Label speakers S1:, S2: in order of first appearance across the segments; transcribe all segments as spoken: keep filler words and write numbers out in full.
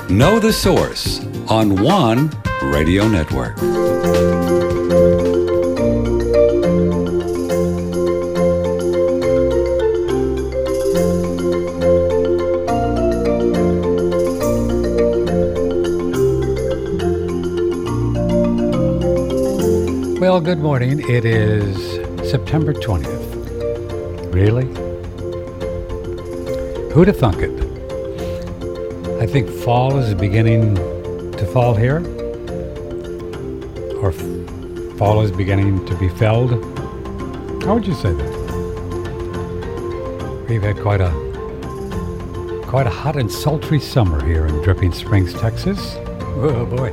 S1: Know the Source on One Radio Network.
S2: Well, good morning. It is September twentieth. Really? Who'd have thunk it? I think fall is beginning to fall here. Or f- fall is beginning to be felled. How would you say that? We've had quite a quite a hot and sultry summer here in Dripping Springs, Texas. Oh boy.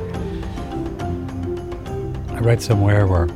S2: I read somewhere where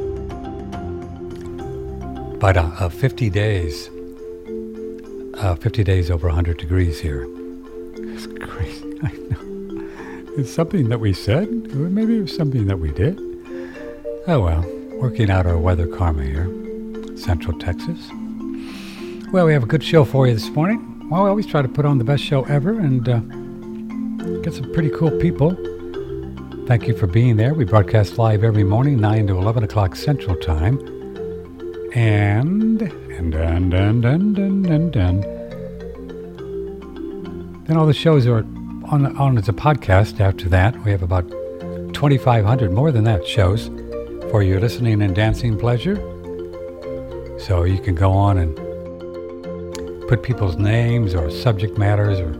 S2: about uh, uh, fifty days, uh, fifty days over one hundred degrees here. It's crazy. I know. It's something that we said. Maybe it was something that we did. Oh well, working out our weather karma here, Central Texas. Well, we have a good show for you this morning. Well, we always try to put on the best show ever and uh, get some pretty cool people. Thank you for being there. We broadcast live every morning, nine to eleven o'clock Central Time. And, and, and, and, and, and, and, and. Then all the shows are on, on as a podcast after that. We have about twenty-five hundred, more than that, shows for your listening and dancing pleasure. So you can go on and put people's names or subject matters or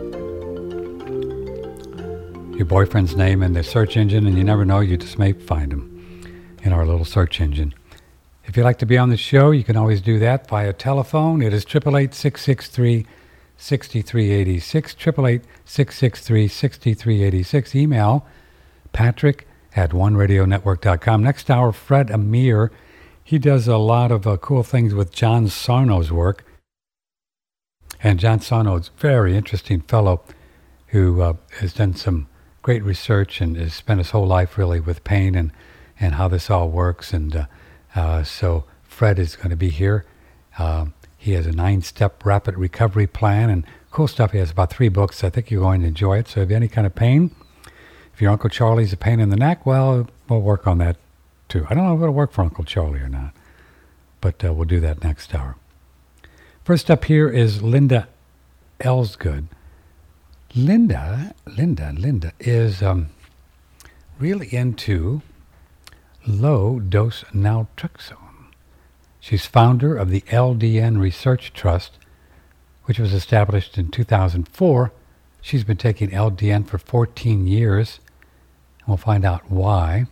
S2: your boyfriend's name in the search engine, and you never know, you just may find them in our little search engine. If you'd like to be on the show, you can always do that via telephone. It is eight eight eight, six six three, six three eight six, eight eight eight, six six three, six three eight six. Email patrick at one radio network dot com. Next hour, Fred Amir. He does a lot of uh, cool things with John Sarno's work. And John Sarno is a very interesting fellow who uh, has done some great research and has spent his whole life really with pain and, and how this all works. And uh, uh, so Fred is going to be here. Uh, he has a nine-step rapid recovery plan and cool stuff. He has about three books. I think you're going to enjoy it. So if you have any kind of pain, if your Uncle Charlie's a pain in the neck, well, we'll work on that too. I don't know if it'll work for Uncle Charlie or not, but uh, we'll do that next hour. First up here is Linda Elsgood. Linda, Linda, Linda is um, really into low-dose naltrexone. She's founder of the L D N Research Trust, which was established in two thousand four. She's been taking L D N for fourteen years, and we'll find out why.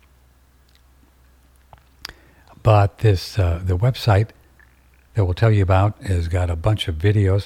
S2: But this, uh, the website that we'll tell you about has got a bunch of videos.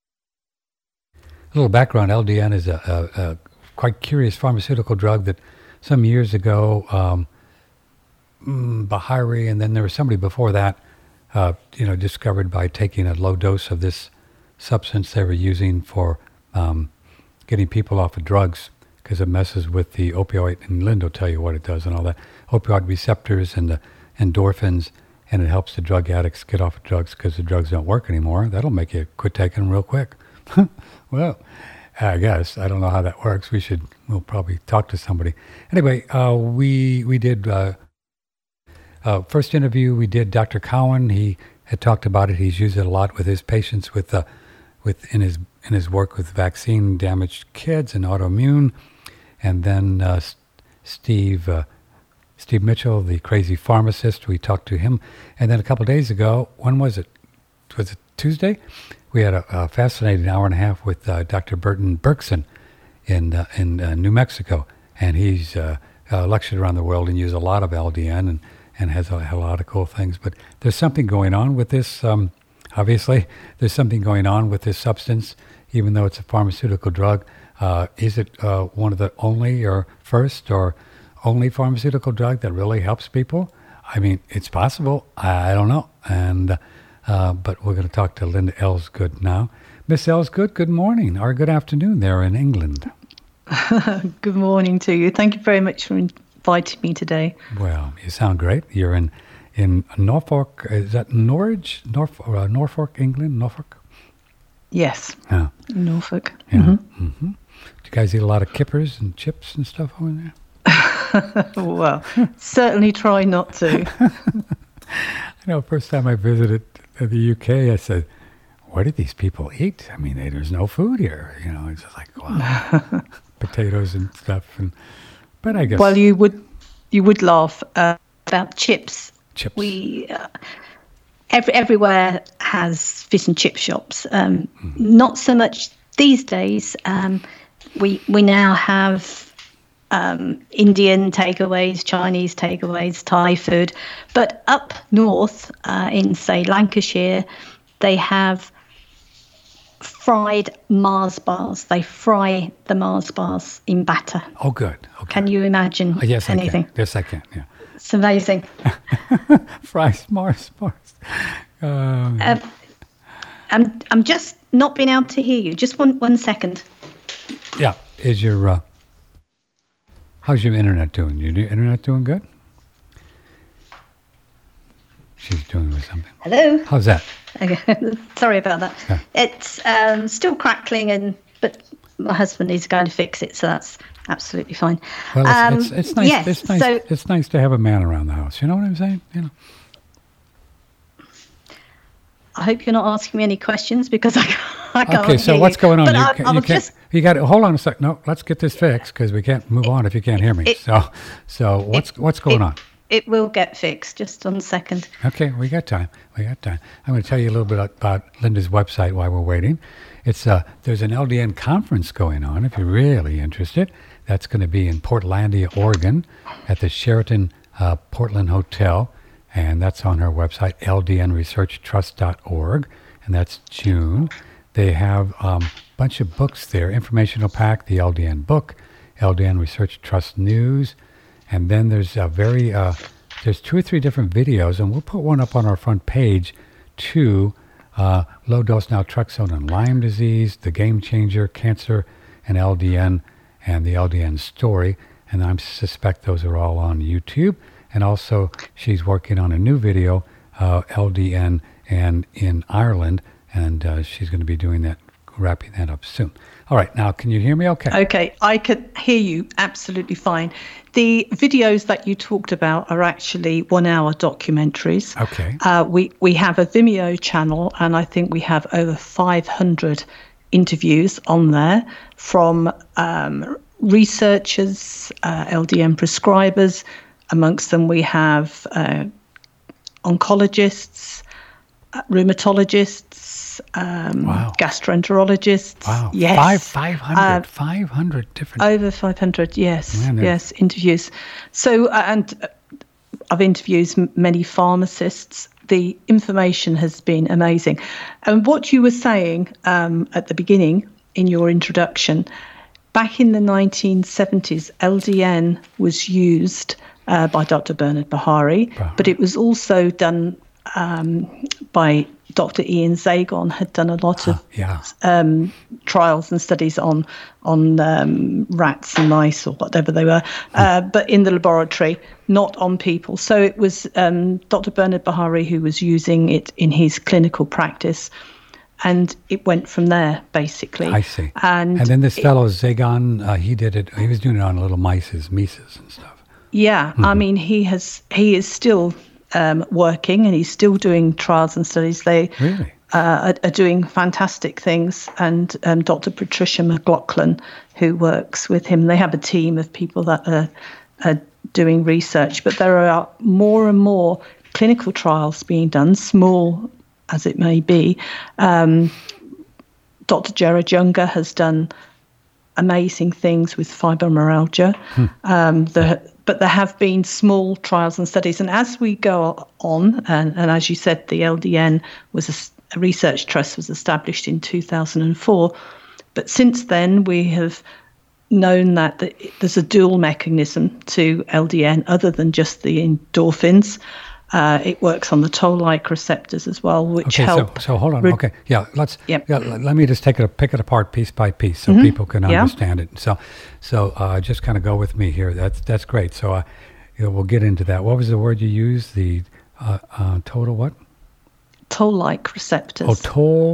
S2: A little background, L D N is a, a, a quite curious pharmaceutical drug that some years ago, um, Bahari, and then there was somebody before that, uh, you know, discovered by taking a low dose of this substance they were using for um, getting people off of drugs because it messes with the opioid, and Linda will tell you what it does and all that, opioid receptors and the endorphins, and it helps the drug addicts get off of drugs because the drugs don't work anymore. That'll make you quit taking them real quick. Well, I guess. I don't know how that works. We should, we'll probably talk to somebody. Anyway, uh, we we did, uh, uh, first interview, we did Doctor Cowan. He had talked about it. He's used it a lot with his patients with, uh, with in his in his work with vaccine-damaged kids and autoimmune. And then uh, S- Steve uh, Steve Mitchell, the crazy pharmacist, we talked to him. And then a couple of days ago, when was it? Was it Tuesday? We had a, a fascinating hour and a half with uh, Doctor Burton Berkson in uh, in uh, New Mexico, and he's uh, uh, lectured around the world and used a lot of L D N and, and has a, a lot of cool things. But there's something going on with this, um, obviously. There's something going on with this substance, even though it's a pharmaceutical drug. Uh, is it uh, one of the only or first or only pharmaceutical drug that really helps people? I mean, it's possible. I don't know. And uh, but we're going to talk to Linda Elsgood now. Miss Elsgood, good morning or good afternoon there in England.
S3: Good morning to you. Thank you very much for inviting me today.
S2: Well, you sound great. You're in in Norfolk. Is that Norwich, Norfolk, uh, Norfolk, England, Norfolk?
S3: Yes.
S2: Yeah.
S3: Norfolk.
S2: Yeah.
S3: Mm-hmm.
S2: Mm-hmm. Do you guys eat a lot of kippers and chips and stuff over there?
S3: Well, certainly try not to.
S2: I know, first time I visited the U K, I said, what do these people eat? I mean, they, there's no food here. You know, it's just like, wow, potatoes and stuff. And But I guess...
S3: Well, you would you would laugh uh, about chips.
S2: Chips.
S3: We... Uh, every, everywhere has fish and chip shops. Um, mm. Not so much these days. Um, we we now have... Um, Indian takeaways, Chinese takeaways, Thai food. But up north, uh, in, say, Lancashire, they have fried Mars bars. They fry the Mars bars in batter.
S2: Oh, good. Okay.
S3: Can you imagine
S2: oh, yes,
S3: anything?
S2: I can. Yes, I can, yeah.
S3: It's amazing.
S2: Fried Mars bars. Um,
S3: um, I'm, I'm just not being able to hear you. Just one, one second.
S2: Yeah. Is your... Uh, How's your internet doing? Your internet doing good? She's doing with something.
S3: Hello.
S2: How's that?
S3: Okay. Sorry about that. Yeah. It's um, still crackling, and but my husband is going to fix it, so that's absolutely fine.
S2: Well, it's,
S3: um,
S2: it's, it's nice.
S3: Yes,
S2: it's nice.
S3: So,
S2: it's nice to have a man around the house. You know what I'm saying? You know.
S3: I hope you're not asking me any questions because I, I can't.
S2: Okay, so
S3: hear
S2: what's
S3: you.
S2: going on?
S3: But
S2: You,
S3: I,
S2: can,
S3: I
S2: you
S3: was
S2: can't.
S3: just,
S2: You got to hold on a sec. No, let's get this fixed because we can't move on if you can't hear me.
S3: It,
S2: so, so what's
S3: it,
S2: what's going
S3: it,
S2: on?
S3: It will get fixed. Just one second.
S2: Okay, we got time. We got time. I'm going to tell you a little bit about Linda's website while we're waiting. It's uh, there's an L D N conference going on. If you're really interested, that's going to be in Portlandia, Oregon, at the Sheraton uh, Portland Hotel, and that's on her website, L D N research trust dot org. And that's June. They have a um, bunch of books there, informational pack, the L D N book, L D N Research Trust News, and then there's a very, uh, there's two or three different videos, and we'll put one up on our front page, too, uh, low-dose naltrexone and Lyme disease, the game changer, cancer, and L D N, and the L D N story, and I suspect those are all on YouTube, and also she's working on a new video, uh, L D N and in Ireland, and uh, she's going to be doing that, wrapping that up soon. All right, now can you hear me okay?
S3: Okay, I can hear you absolutely fine. The videos that you talked about are actually one-hour documentaries.
S2: Okay.
S3: Uh, we, we have a Vimeo channel, and I think we have over five hundred interviews on there from um, researchers, uh, L D N prescribers. Amongst them we have uh, oncologists, Uh, rheumatologists, um,
S2: wow.
S3: gastroenterologists.
S2: Wow.
S3: Yes.
S2: Five, 500,
S3: uh,
S2: five hundred different.
S3: Over five hundred, yes.
S2: Man,
S3: yes, interviews. So, uh, and uh, I've interviewed m- many pharmacists. The information has been amazing. And what you were saying um, at the beginning in your introduction, back in the nineteen seventies, L D N was used uh, by Doctor Bernard Bahari,
S2: Wow.
S3: but it was also done Um, by Doctor Ian Zagon, had done a lot of
S2: uh, yeah.
S3: um, trials and studies on on um, rats and mice or whatever they were, uh, but in the laboratory, not on people. So it was um, Doctor Bernard Bahari who was using it in his clinical practice, and it went from there, basically.
S2: I see.
S3: And,
S2: and then this
S3: it,
S2: fellow Zagon, uh, he did it. He was doing it on little mices, mices and stuff.
S3: Yeah, mm-hmm. I mean, he has. He is still. Um, working, and he's still doing trials and studies. They
S2: really?
S3: uh, are, are doing fantastic things. And um, Doctor Patricia McLaughlin, who works with him, they have a team of people that are, are doing research. But there are more and more clinical trials being done, small as it may be. Um, Doctor Gerard Younger has done amazing things with fibromyalgia. Hmm. Um, the But there have been small trials and studies. And as we go on, and, and as you said, the L D N was a, a research trust was established in two thousand four. But since then, we have known that the, there's a dual mechanism to L D N other than just the endorphins. Uh, it works on the toll-like receptors as well, which
S2: okay,
S3: help.
S2: So, so hold on.
S3: Re-
S2: okay, yeah, let's.
S3: Yep.
S2: Yeah, let, let me just take it, pick it apart piece by piece, so
S3: mm-hmm.
S2: people can
S3: yeah.
S2: understand it. So, so uh, just kind of go with me here. That's that's great. So, uh, you know, we'll get into that. What was the word you used? The uh, uh, total what?
S3: Toll-like receptors.
S2: Oh, toll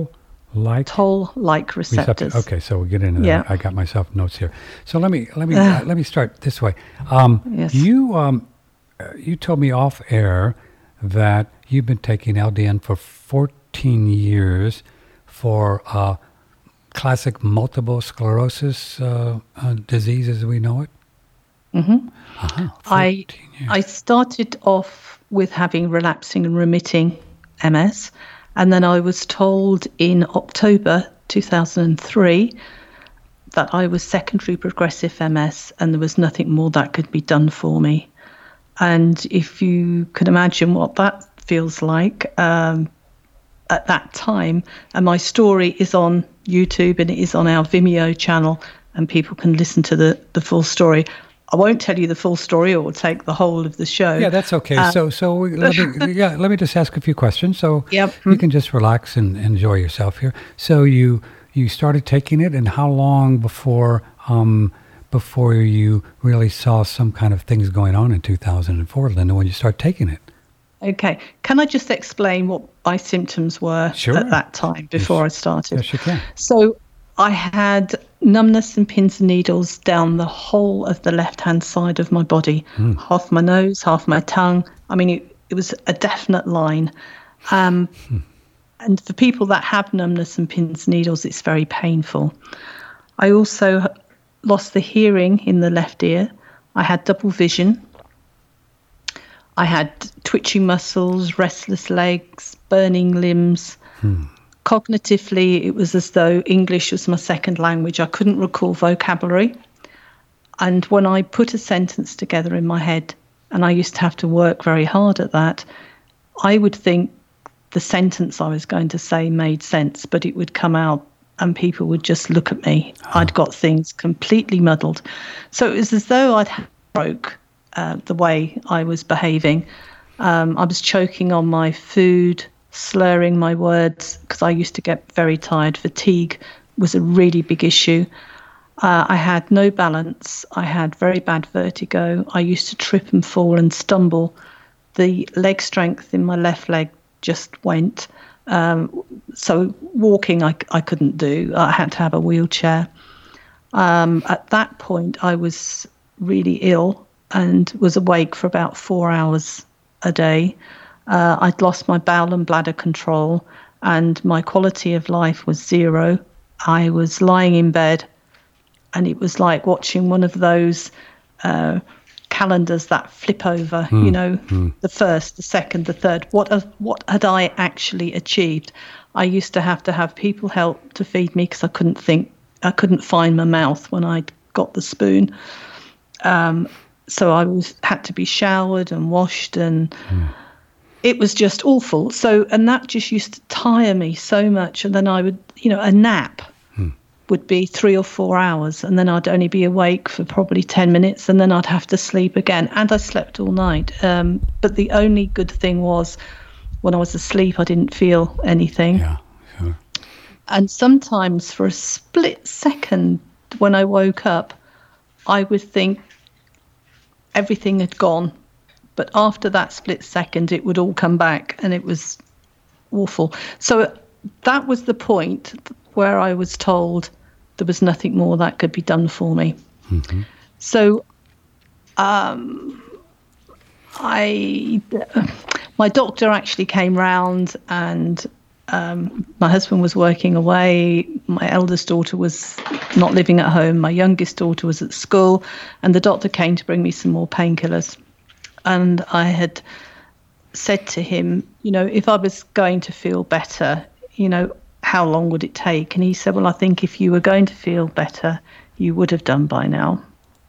S2: Like
S3: toll-like receptors.
S2: Okay, so we'll get into that.
S3: Yeah.
S2: I got myself notes here. So let me let me uh, let me start this way. Um,
S3: Yes.
S2: You um, uh, you told me off air that you've been taking L D N for fourteen years for uh, classic multiple sclerosis uh, uh, disease as we know it.
S3: Mm-hmm.
S2: Uh-huh,
S3: I
S2: years.
S3: I started off with having relapsing and remitting M S, and then I was told in October two thousand three that I was secondary progressive M S, and there was nothing more that could be done for me. And if you can imagine what that feels like um, at that time, and my story is on YouTube and it is on our Vimeo channel, and people can listen to the, the full story. I won't tell you the full story, or take the whole of the show.
S2: Yeah, that's okay.
S3: Uh,
S2: so, so we, let me, yeah, let me just ask a few questions. So
S3: Yep.
S2: you can just relax and enjoy yourself here. So you you started taking it, and how long before um, before you really saw some kind of things going on in two thousand four, Linda, when you start taking it?
S3: Okay. Can I just explain what my symptoms were
S2: Sure.
S3: at that time before
S2: Yes.
S3: I started?
S2: Yes, you can.
S3: So I had numbness and pins and needles down the whole of the left-hand side of my body,
S2: Mm.
S3: half my nose, half my tongue. I mean, it, it was a definite line. Um,
S2: Mm.
S3: And for people that have numbness and pins and needles, it's very painful. I also lost the hearing in the left ear. I had double vision. I had twitching muscles, restless legs, burning limbs.
S2: Hmm.
S3: Cognitively, it was as though English was my second language. I couldn't recall vocabulary. And when I put a sentence together in my head, and I used to have to work very hard at that, I would think the sentence I was going to say made sense, but it would come out and people would just look at me.
S2: Oh.
S3: I'd got things completely muddled. So it was as though I'd broke uh, the way I was behaving. Um, I was choking on my food, slurring my words, because I used to get very tired. Fatigue was a really big issue. Uh, I had no balance. I had very bad vertigo. I used to trip and fall and stumble. The leg strength in my left leg just went. Um, so walking I, I couldn't do. I had to have a wheelchair. Um, at that point, I was really ill and was awake for about four hours a day. Uh, I'd lost my bowel and bladder control, and my quality of life was zero. I was lying in bed, and it was like watching one of those uh, calendars that flip over,
S2: Mm,
S3: you know,
S2: mm.
S3: the first, the second, the third. What have, what had I actually achieved? I used to have to have people help to feed me because I couldn't think, I couldn't find my mouth when I got the spoon. Um, so I was had to be showered and washed, and
S2: Mm.
S3: it was just awful. So, and that just used to tire me so much. And then I would, you know, a nap
S2: Hmm.
S3: would be three or four hours, and then I'd only be awake for probably ten minutes, and then I'd have to sleep again. And I slept all night. Um, but the only good thing was when I was asleep, I didn't feel anything.
S2: Yeah, sure.
S3: And sometimes for a split second when I woke up, I would think everything had gone. But after that split second, it would all come back, and it was awful. So that was the point where I was told there was nothing more that could be done for me.
S2: Mm-hmm.
S3: So um, I, my doctor actually came round, and um, my husband was working away. My eldest daughter was not living at home. My youngest daughter was at school, and the doctor came to bring me some more painkillers. And I had said to him, you know, if I was going to feel better, you know, how long would it take? And he said, well, I think if you were going to feel better, you would have done by now.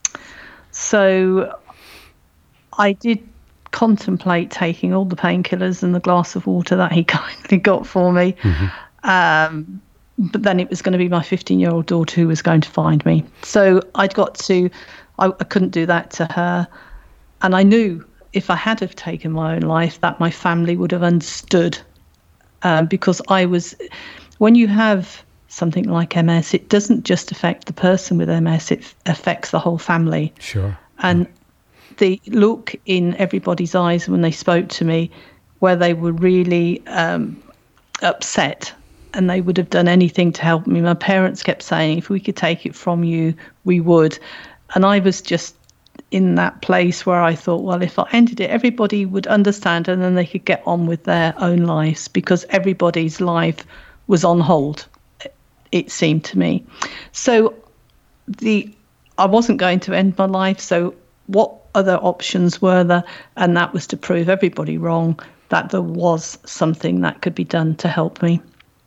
S3: So I did contemplate taking all the painkillers and the glass of water that he kindly got for me. Mm-hmm. Um, but then it was going to be my fifteen-year-old daughter who was going to find me. So I'd got to, I, I couldn't do that to her. And I knew if I had have taken my own life, that my family would have understood. Um, because I was, when you have something like M S, it doesn't just affect the person with M S, it affects the whole family.
S2: Sure.
S3: And the look in everybody's eyes when they spoke to me, where they were really um, upset and they would have done anything to help me. My parents kept saying, if we could take it from you, we would. And I was just in that place where I thought, well, if I ended it, everybody would understand and then they could get on with their own lives, because everybody's life was on hold, it seemed to me. So the I wasn't going to end my life, so what other options were there? And that was to prove everybody wrong, that there was something that could be done to help me.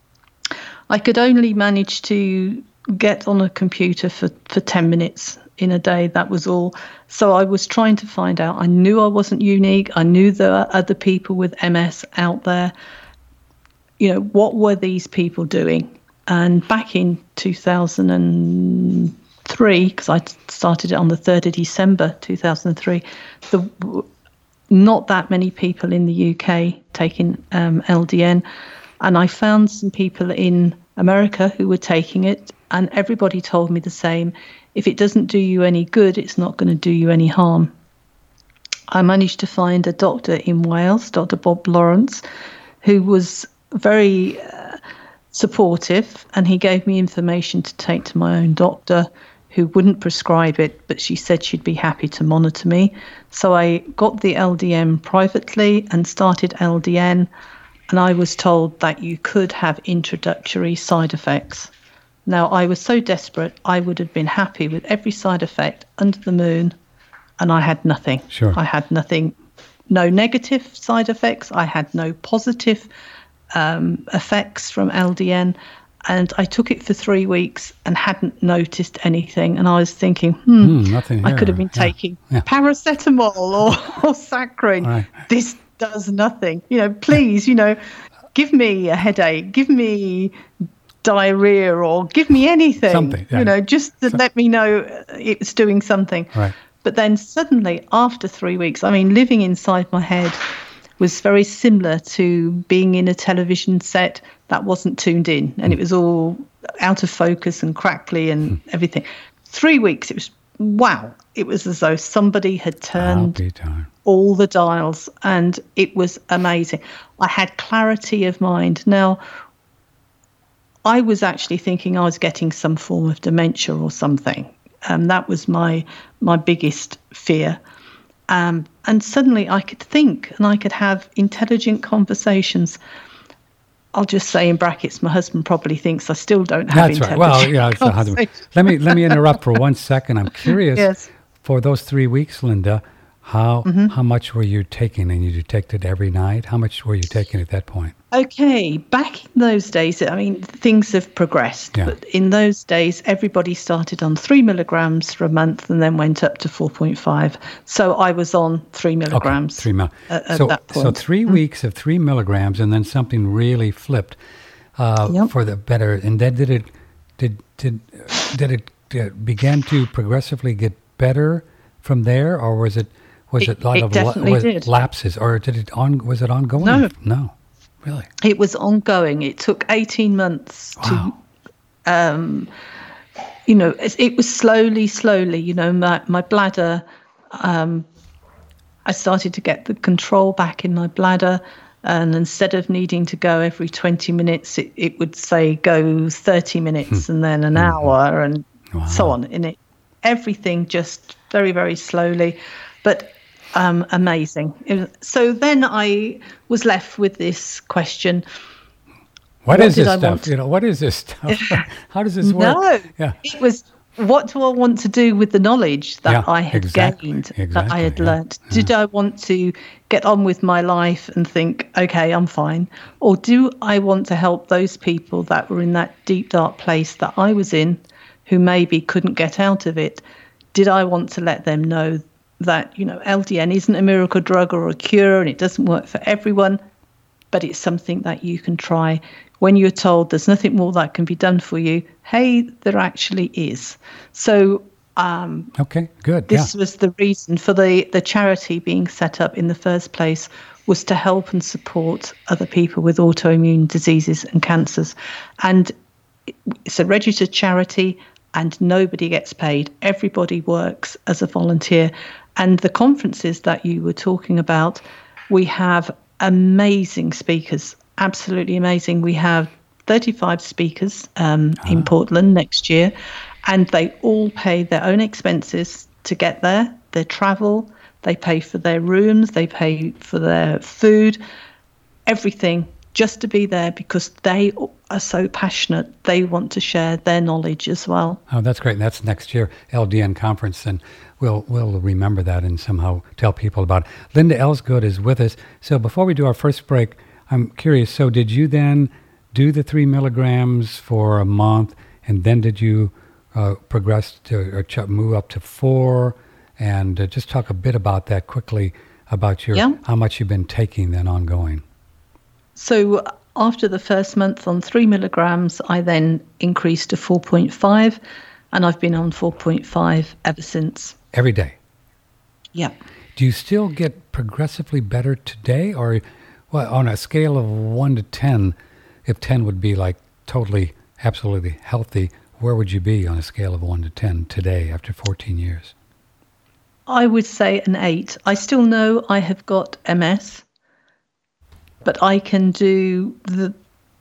S3: I could only manage to get on a computer for, for ten minutes in a day. That was all. So I was trying to find out. I knew I wasn't unique. I knew there were other people with M S out there. You know, what were these people doing? And back in two thousand three, because I started it on the third of December two thousand three, the not that many people in the U K taking um, L D N. And I found some people in America who were taking it, and everybody told me the same. If it doesn't do you any good, it's not going to do you any harm. I managed to find a doctor in Wales, Doctor Bob Lawrence, who was very uh, supportive, and he gave me information to take to my own doctor, who wouldn't prescribe it, but she said she'd be happy to monitor me. So I got the L D N privately and started L D N. And I was told that you could have introductory side effects. Now, I was so desperate, I would have been happy with every side effect under the moon, and I had nothing.
S2: Sure.
S3: I had nothing, no negative side effects. I had no positive um, effects from L D N. And I took it for three weeks and hadn't noticed anything. And I was thinking, hmm,
S2: mm, nothing
S3: I
S2: here.
S3: could have been
S2: yeah.
S3: taking
S2: yeah.
S3: paracetamol or, or saccharin. Right. This does nothing. You know, please, you know, give me a headache, give me diarrhea, or give me anything.
S2: Something, yeah.
S3: You know, just to
S2: so,
S3: let me know it's doing something.
S2: Right.
S3: But then suddenly, after three weeks, I mean, living inside my head was very similar to being in a television set that wasn't tuned in, and mm. it was all out of focus and crackly and mm. everything. Three weeks, it was, wow. It was as though somebody had turned all the dials, and it was amazing. I had clarity of mind. Now, I was actually thinking I was getting some form of dementia or something. Um, that was my my biggest fear. Um, and suddenly I could think and I could have intelligent conversations. I'll just say in brackets, my husband probably thinks I still don't have
S2: That's
S3: intelligent
S2: right. Well, yeah. It's the husband. Let me let me interrupt for one second. I'm curious.
S3: Yes.
S2: For those three weeks, Linda, how
S3: mm-hmm.
S2: how much were you taking? And you detected every night. How much were you taking at that point?
S3: Okay, back in those days, I mean, things have progressed.
S2: Yeah.
S3: But in those days, everybody started on three milligrams for a month and then went up to four point five. So I was on three milligrams.
S2: Okay, three mil-
S3: at, at
S2: so,
S3: that point.
S2: So three mm-hmm. weeks of three milligrams, and then something really flipped uh,
S3: yep.
S2: for the better. And then did it did did did it, did it begin to progressively get better from there, or was it was it,
S3: it
S2: a lot
S3: it
S2: of
S3: definitely
S2: la- was
S3: did.
S2: lapses, or did it on was it ongoing?
S3: No.
S2: No. Really?
S3: It was ongoing. It took eighteen months
S2: wow.
S3: to, um, you know, it, it was slowly, slowly, you know, my, my bladder, um, I started to get the control back in my bladder. And instead of needing to go every twenty minutes, it, it would say go thirty minutes and then an mm-hmm. hour and wow. so on. And it, everything just very, very slowly. But Um, amazing. Was, so then I was left with this question.
S2: What, what is this I stuff? You know, what is this stuff? How does this work?
S3: No,
S2: yeah.
S3: It was, what do I want to do with the knowledge that
S2: yeah,
S3: I had
S2: exactly,
S3: gained,
S2: exactly,
S3: that I had
S2: yeah,
S3: learned?
S2: yeah.
S3: Did I want to get on with my life and think, okay, I'm fine? Or do I want to help those people that were in that deep, dark place that I was in, who maybe couldn't get out of it? Did I want to let them know that, you know, L D N isn't a miracle drug or a cure, and it doesn't work for everyone, but it's something that you can try. When you're told there's nothing more that can be done for you, hey, there actually is. So um,
S2: okay, good.
S3: This
S2: yeah.
S3: was the reason for the, the charity being set up in the first place, was to help and support other people with autoimmune diseases and cancers. And it's a registered charity, and nobody gets paid. Everybody works as a volunteer. And the conferences that you were talking about, we have amazing speakers, absolutely amazing. We have thirty-five speakers um,
S2: Ah.
S3: in Portland next year, and they all pay their own expenses to get there, their travel, they pay for their rooms, they pay for their food, everything, just to be there because they are so passionate. They want to share their knowledge as well.
S2: Oh, that's great. And that's next year, L D N conference, and we'll we'll remember that and somehow tell people about it. Linda Ellsgood is with us. So before we do our first break, I'm curious. So did you then do the three milligrams for a month, and then did you uh, progress to or ch- move up to four? And uh, just talk a bit about that quickly, about your
S3: Yeah.
S2: how much you've been taking then ongoing.
S3: So after the first month on three milligrams, I then increased to four point five, and I've been on four point five ever since.
S2: Every day.
S3: Yeah.
S2: Do you still get progressively better today, or well, on a scale of one to ten, if ten would be like totally, absolutely healthy, where would you be on a scale of one to ten today after fourteen years?
S3: I would say an eight. I still know I have got M S, but I can do the...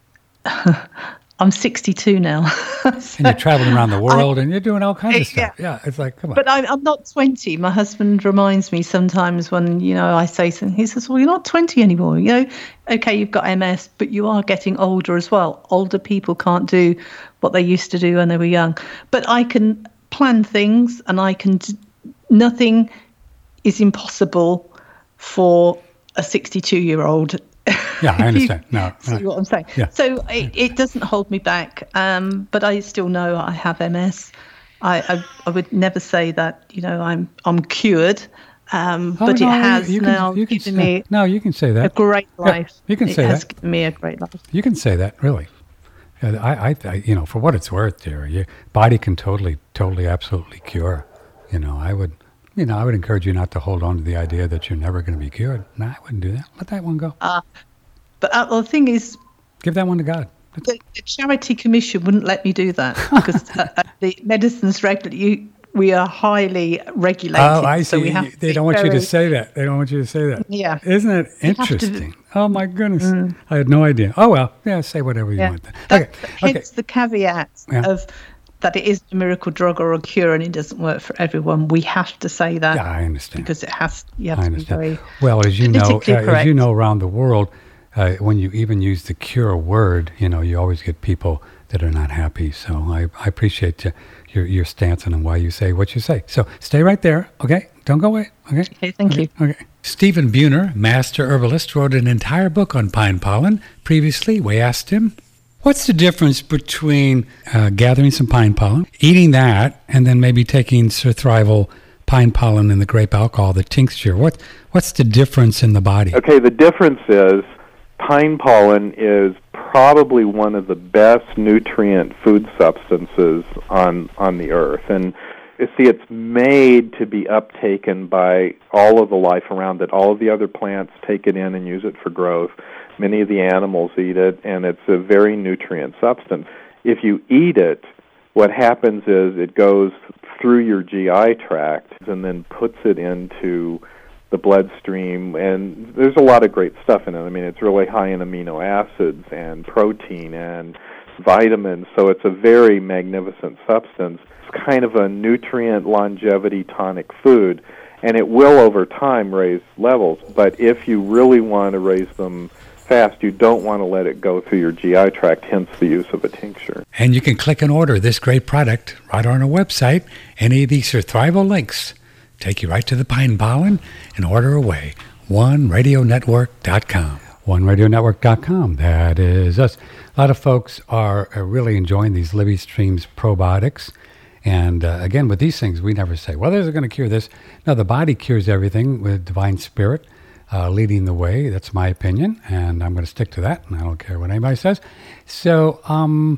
S3: I'm sixty-two now. So
S2: And you're traveling around the world, and you're doing all kinds of
S3: Yeah.
S2: stuff. Yeah, it's like, come on.
S3: But I'm, I'm not twenty. My husband reminds me sometimes when, you know, I say something, he says, well, you're not twenty anymore. You know, okay, you've got M S, but you are getting older as well. Older people can't do what they used to do when they were young. But I can plan things, and I can, d- nothing is impossible for a sixty-two-year-old.
S2: Yeah, I understand. No,
S3: See
S2: no.
S3: what I'm saying?
S2: Yeah.
S3: So it, it doesn't hold me back, um, but I still know I have M S. I, I I would never say that, you know, I'm I'm cured, um,
S2: Oh,
S3: but
S2: no,
S3: it has
S2: you can-
S3: now
S2: you can
S3: given
S2: say-
S3: me
S2: No, you can say
S3: a
S2: that.
S3: great
S2: Yeah,
S3: life.
S2: you can
S3: it
S2: say
S3: has
S2: that.
S3: given me a great life.
S2: You can say that, really. Uh, I, I, I, you know, for what it's worth, dear, your body can totally, totally, absolutely cure. You know, I would, you know, I would encourage you not to hold on to the idea that you're never going to be cured. No, I wouldn't do that. Let that one go.
S3: Uh, but uh, well, the thing is,
S2: Give that one to God.
S3: the, the charity commission wouldn't let me do that because uh, uh, the medicines regularly. We are highly regulated.
S2: Oh, I see.
S3: So we have to
S2: They
S3: be
S2: don't want you to
S3: very-
S2: say that. They don't want you to say that.
S3: Yeah.
S2: Isn't it
S3: have to-
S2: interesting? Oh, my goodness. I had no idea. Oh, well, yeah, say whatever you
S3: Yeah.
S2: want. Then.
S3: That-
S2: Okay. Okay.
S3: Hence the caveat
S2: Yeah.
S3: of that it is a miracle drug or a cure and it doesn't work for everyone. We have to say that
S2: Yeah, I understand.
S3: because it has. You have
S2: I
S3: to be
S2: understand.
S3: very
S2: Well, as you know,
S3: politically
S2: uh, as
S3: correct.
S2: you know, around the world, uh, when you even use the cure word, you know, you always get people that are not happy. So I, I appreciate you, your your stance on why you say what you say. So stay right there, okay? Don't go away, okay?
S3: Okay, thank
S2: okay,
S3: you.
S2: Okay. Stephen Buhner, master herbalist, wrote an entire book on pine pollen. Previously, we asked him, what's the difference between uh, gathering some pine pollen, eating that, and then maybe taking surthrival pine pollen and the grape alcohol, the tincture? What What's the difference in the body?
S4: Okay, the difference is pine pollen is probably one of the best nutrient food substances on on the earth. And you see, it's made to be uptaken by all of the life around it. All of the other plants take it in and use it for growth. Many of the animals eat it, and it's a very nutrient substance. If you eat it, what happens is it goes through your G I tract and then puts it into the bloodstream, and there's a lot of great stuff in it. I mean, it's really high in amino acids and protein and vitamins, so it's a very magnificent substance. It's kind of a nutrient longevity tonic food, and it will over time raise levels, but if you really want to raise them fast, you don't want to let it go through your G I tract, hence the use of a tincture.
S2: And you can click and order this great product right on our website. Any of these surthrival links take you right to the pine pollen and order away. one radio network dot com. one radio network dot com. That is us. A lot of folks are, are really enjoying these Libby Streams probiotics. And uh, again, with these things, we never say, well, this is going to cure this. No, the body cures everything with Divine Spirit uh, leading the way. That's my opinion, and I'm going to stick to that, and I don't care what anybody says. So um,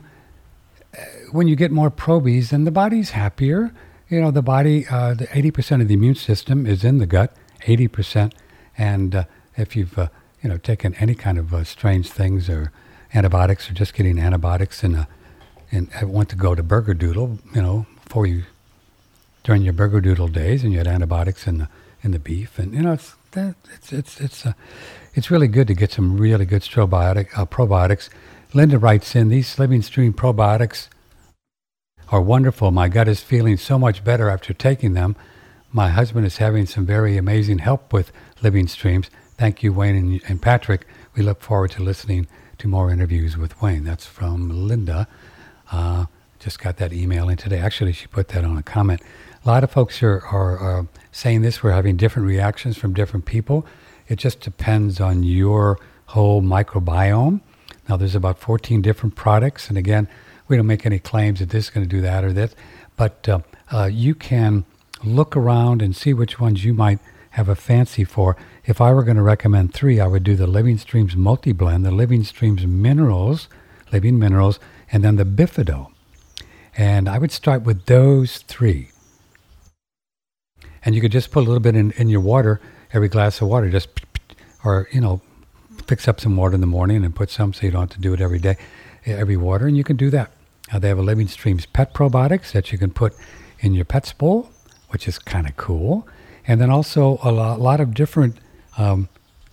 S2: when you get more probies, then the body's happier. You know, the body, uh, the eighty percent of the immune system is in the gut, eighty percent. And uh, if you've, uh, you know, taken any kind of uh, strange things or antibiotics or just getting antibiotics and, uh, and I went to go to Burgerdoodle, you know, before you, during your Burgerdoodle days, and you had antibiotics in the, in the beef. And, you know, it's, that, it's, it's, it's, uh, it's really good to get some really good probiotic, uh, probiotics Linda writes in, these Living Stream probiotics are wonderful. My gut is feeling so much better after taking them. My husband is having some very amazing help with Living Streams. Thank you, Wayne and, and Patrick. We look forward to listening to more interviews with Wayne. That's from Linda. Uh, just got that email in today. Actually, she put that on a comment. A lot of folks are, are, are saying this. We're having different reactions from different people. It just depends on your whole microbiome. Now, there's about fourteen different products. And again, we don't make any claims that this is going to do that or this. But uh, uh, you can look around and see which ones you might have a fancy for. If I were going to recommend three, I would do the Living Streams Multi-Blend, the Living Streams Minerals, Living Minerals, and then the Bifido. And I would start with those three. And you could just put a little bit in, in your water, every glass of water, just, or, you know, fix up some water in the morning and put some so you don't have to do it every day, every water, and you can do that. Uh, they have a Living Streams Pet Probiotics that you can put in your pet's bowl, which is kind of cool. And then also a lot, lot of different um,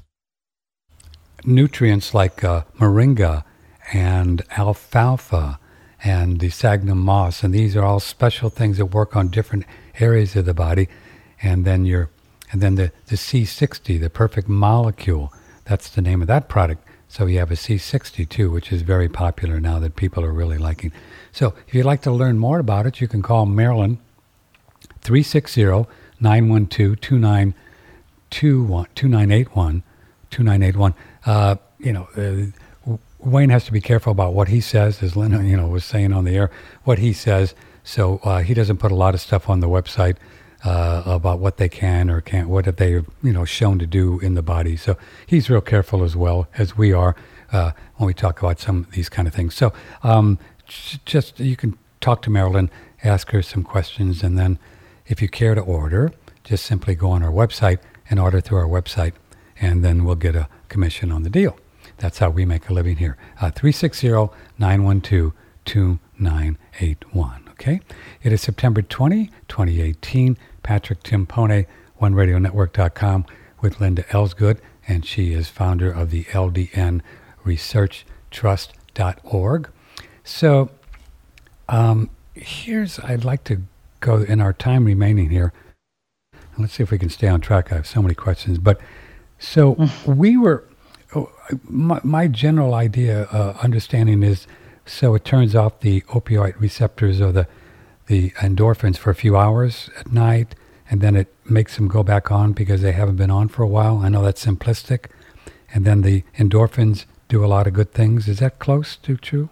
S2: nutrients like uh, moringa and alfalfa and the sphagnum moss. And these are all special things that work on different areas of the body. And then your, and then the, the C sixty, the Perfect Molecule, that's the name of that product. So you have a C sixty too, which is very popular now that people are really liking. So if you'd like to learn more about it, you can call Marilyn, three six zero, nine one two, two nine eight one, two nine eight one. Uh, you know, uh, Wayne has to be careful about what he says, as Linda, you know, was saying on the air, what he says. So uh, he doesn't put a lot of stuff on the website uh, about what they can or can't, what have they, you know, shown to do in the body. So he's real careful as well as we are uh, when we talk about some of these kind of things. So um, just, you can talk to Marilyn, ask her some questions, and then if you care to order, just simply go on our website and order through our website, and then we'll get a commission on the deal. That's how we make a living here. Uh, three six zero, nine one two, two nine eight one. Okay? It is September twentieth, twenty eighteen. Patrick Timpone, one radio network dot com with Linda Ellsgood, and she is founder of the L D N research trust dot org. So um, here's, I'd like to go in our time remaining here. Let's see if we can stay on track. I have so many questions. But so we were, oh, my, my general idea, uh, understanding is, so it turns off the opioid receptors or the, the endorphins for a few hours at night, and then it makes them go back on because they haven't been on for a while. I know that's simplistic. And then the endorphins do a lot of good things. Is that close to true?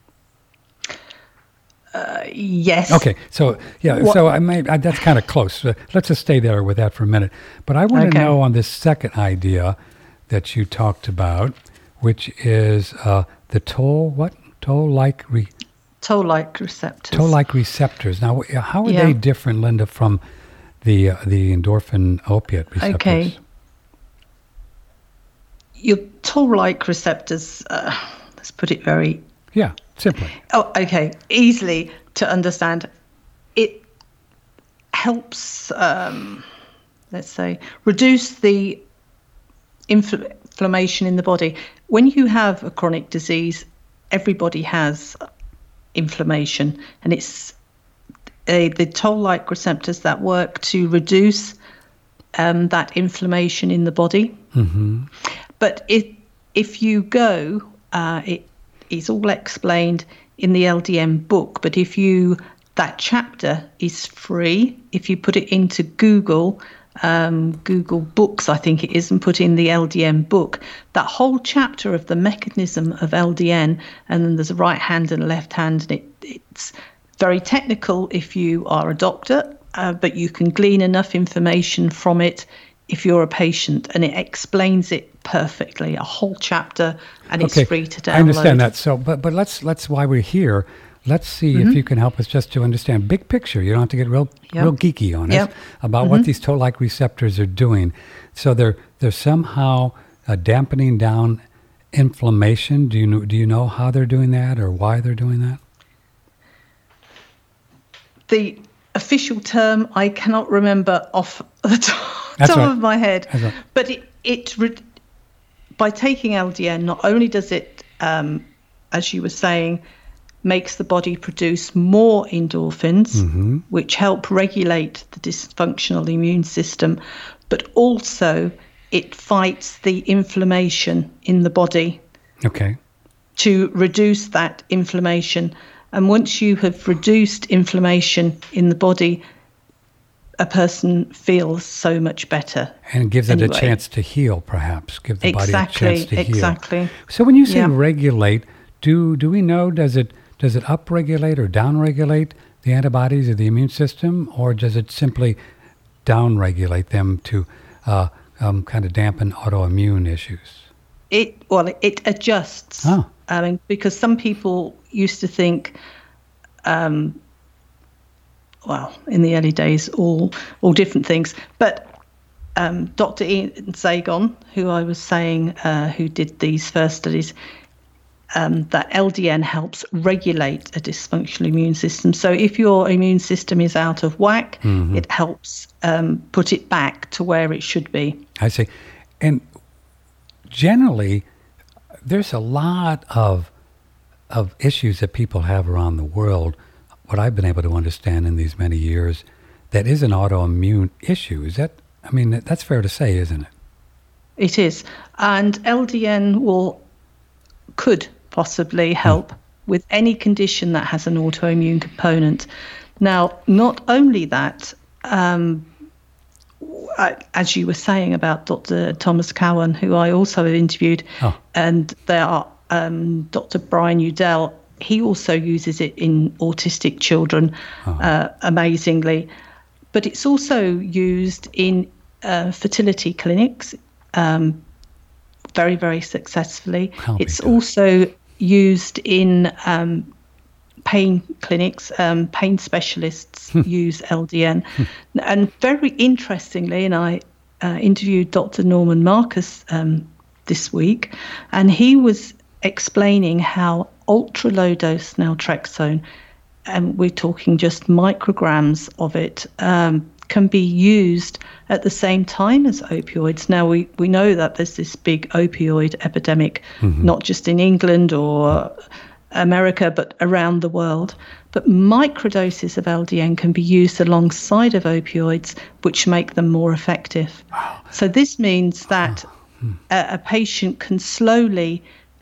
S3: Uh, yes.
S2: Okay, so yeah, what? so I may I, that's kind of close. Uh, let's just stay there with that for a minute. But I want to okay. know on this second idea that you talked about, which is uh, the toll what toll-like re-
S3: toll-like receptors.
S2: Toll-like receptors. Now, how are
S3: yeah.
S2: they different, Linda, from the uh, the endorphin opiate receptors?
S3: Okay. Your toll-like receptors. Uh, let's put it very.
S2: Yeah. Simply.
S3: Oh, okay. Easily to understand. It helps, um, let's say, reduce the infl- inflammation in the body. When you have a chronic disease, everybody has inflammation, and it's uh, the toll-like receptors that work to reduce um, that inflammation in the body.
S2: Mm-hmm.
S3: But it, if you go, uh, it it's all explained in the L D N book, but if you, that chapter is free. If you put it into Google, um, Google Books, I think it is, and put in the L D N book, that whole chapter of the mechanism of L D N, and then there's a right hand and a left hand, and it, it's very technical if you are a doctor, uh, but you can glean enough information from it if you're a patient, and it explains it perfectly, a whole chapter, and
S2: okay.
S3: it's free to download.
S2: I understand that. So, but but let's let's while we're here, let's see mm-hmm. if you can help us just to understand big picture. You don't have to get real yep. real geeky on
S3: yep.
S2: it about
S3: mm-hmm.
S2: what these toll-like receptors are doing. So they're they're somehow uh, dampening down inflammation. Do you know do you know how they're doing that or why they're doing that?
S3: The official term I cannot remember off the top, top
S2: right.
S3: of my head,
S2: right.
S3: but it, it re- by taking L D N, not only does it um, as you were saying, makes the body produce more endorphins,
S2: Mm-hmm.
S3: which help regulate the dysfunctional immune system, but also it fights the inflammation in the body
S2: Okay.
S3: to reduce that inflammation. And once you have reduced inflammation in the body, a person feels so much better.
S2: And gives it
S3: Anyway.
S2: a chance to heal, perhaps. Give the body a
S3: Exactly,
S2: chance to heal.
S3: exactly.
S2: So when you say
S3: Yeah.
S2: regulate, do do we know, does it does it upregulate or downregulate the antibodies of the immune system, or does it simply downregulate them to uh, um, kind of dampen autoimmune issues?
S3: It well, it adjusts.
S2: Oh.
S3: I mean, because some people used to think, um, well, in the early days, all all different things. But um, Doctor Ian Zagon, who I was saying, uh, who did these first studies, um, that L D N helps regulate a dysfunctional immune system. So if your immune system is out of whack,
S2: Mm-hmm.
S3: it helps um, put it back to where it should be.
S2: I see. And generally, there's a lot of of issues that people have around the world, what I've been able to understand in these many years, that is an autoimmune issue. Is that, I mean, that's fair to say, isn't it?
S3: It is. And L D N will could possibly help mm. with any condition that has an autoimmune component. Now, not only that, um, as you were saying about Doctor Thomas Cowan, who I also have interviewed,
S2: oh.
S3: and there are um, Doctor Brian Udell, he also uses it in autistic children, oh. uh, amazingly. But it's also used in uh, fertility clinics, um, very, very successfully.
S2: I'll
S3: it's also used in um, pain clinics. Um, pain specialists use L D N. And very interestingly, and I uh, interviewed Doctor Norman Marcus um, this week, and he was explaining how ultra low dose naltrexone, and we're talking just micrograms of it, um, can be used at the same time as opioids. Now, we, we know that there's this big opioid epidemic, mm-hmm. not just in England or America, but around the world. But microdoses of L D N can be used alongside of opioids, which make them more effective.
S2: Wow.
S3: So this means that
S2: oh.
S3: a, a patient can slowly,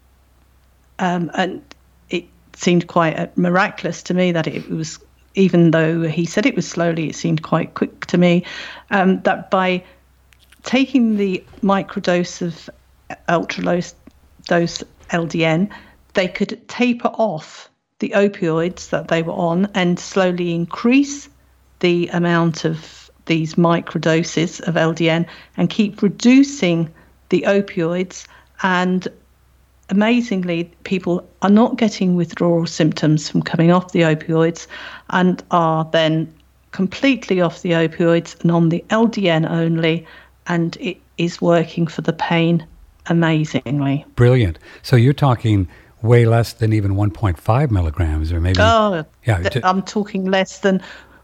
S3: um, and it seemed quite uh, miraculous to me that it was, even though he said it was slowly, it seemed quite quick to me, um, that by taking the microdose of ultra-low dose L D N, they could taper off the opioids that they were on and slowly increase the amount of these microdoses of L D N and keep reducing the opioids. And amazingly, people are not getting withdrawal symptoms from coming off the opioids and are then completely off the opioids and on the L D N only, and it is working for the pain amazingly.
S2: Brilliant. So you're talking way less than even one point five milligrams, or maybe...
S3: Oh,
S2: yeah,
S3: th-
S2: t-
S3: I'm talking less than,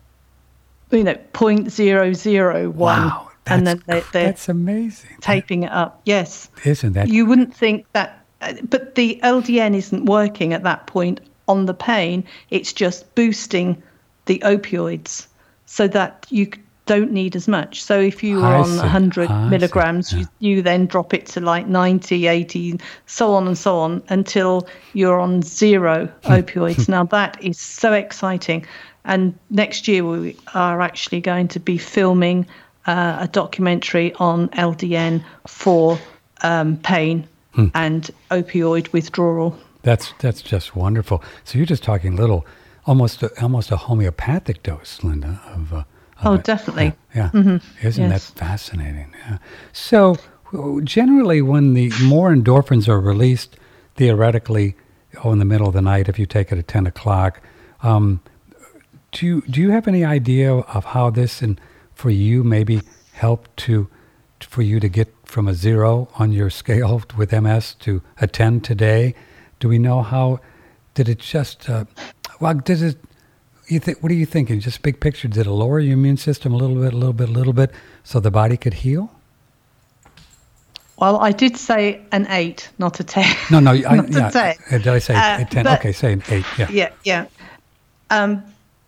S3: you know, zero point zero zero one.
S2: Wow,
S3: and then they, they're
S2: that's amazing.
S3: taping it up. Yes.
S2: Isn't that...
S3: You wouldn't think that, but the L D N isn't working at that point on the pain. It's just boosting the opioids so that you don't need as much. So if you were
S2: I
S3: on
S2: see.
S3: one hundred
S2: I
S3: milligrams,
S2: see. Yeah.
S3: you, you then drop it to like ninety, eighty, so on and so on until you're on zero opioids. Now that is so exciting. And next year we are actually going to be filming uh, a documentary on L D N for um, pain hmm. and opioid withdrawal.
S2: That's that's just wonderful. So you're just talking little, almost a, almost a homeopathic dose, Linda, of... Uh,
S3: Oh,
S2: it.
S3: definitely.
S2: Yeah. yeah.
S3: Mm-hmm.
S2: Isn't
S3: yes.
S2: that fascinating? Yeah. So generally when the more endorphins are released, theoretically, oh, in the middle of the night, if you take it at ten o'clock, um, do you, do you have any idea of how this, and for you, maybe helped to, for you to get from a zero on your scale with M S to a ten today? Do we know how, did it just, uh, well, did it, You think, what are you thinking? Just big picture, did it lower your immune system a little bit, a little bit, a little bit, so the body could heal?
S3: Well, I did say an eight, not a ten.
S2: No, no, I,
S3: not
S2: yeah.
S3: a ten.
S2: Uh, Did I say
S3: Uh,
S2: a ten?
S3: but-
S2: Okay, say an eight. Yeah.
S3: Yeah, yeah. Um,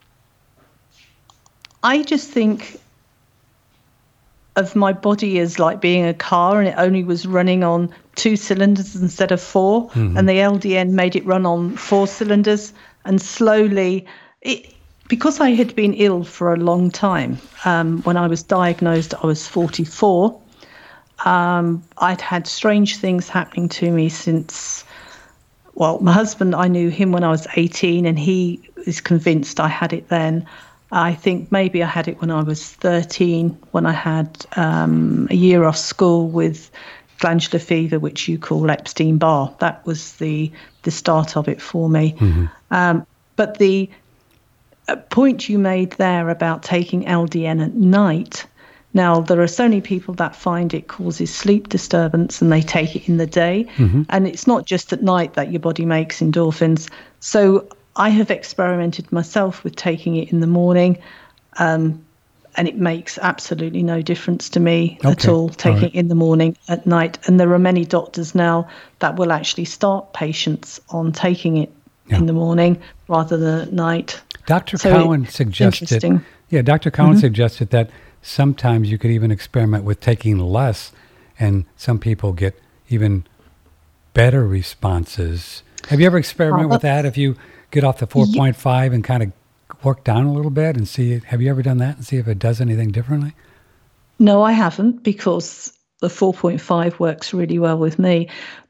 S3: I just think of my body as like being a car, and it only was running on two cylinders instead of four, and the L D N made it run on four cylinders, and slowly it. Because I had been ill for a long time, um, when I was diagnosed, I was forty-four. Um, I'd had strange things happening to me since, well, my husband, I knew him when I was eighteen, and he is convinced I had it then. I think maybe I had it when I was thirteen, when I had um, a year off school with glandular fever, which you call Epstein-Barr. That was the, the start of it for me.
S2: Mm-hmm.
S3: Um, but the a point you made there about taking L D N at night. Now, there are so many people that find it causes sleep disturbance and they take it in the day.
S2: Mm-hmm.
S3: And it's not just at night that your body makes endorphins. So I have experimented myself with taking it in the morning, um, and it makes absolutely no difference to me
S2: Okay.
S3: at all, taking
S2: All right.
S3: it in the morning, at night. And there are many doctors now that will actually start patients on taking it
S2: Yeah.
S3: in the morning rather than at night.
S2: Doctor
S3: So
S2: Cowan
S3: it's
S2: suggested.
S3: interesting.
S2: Yeah, Doctor Cowan suggested that sometimes you could even experiment with taking less, and some people get even better responses. Have you ever experimented
S3: Oh,
S2: with that? If you get off the four point five and kind of work down a little bit and see, have you ever done that and see if it does anything differently?
S3: No, I haven't, because the four point five works really well with me.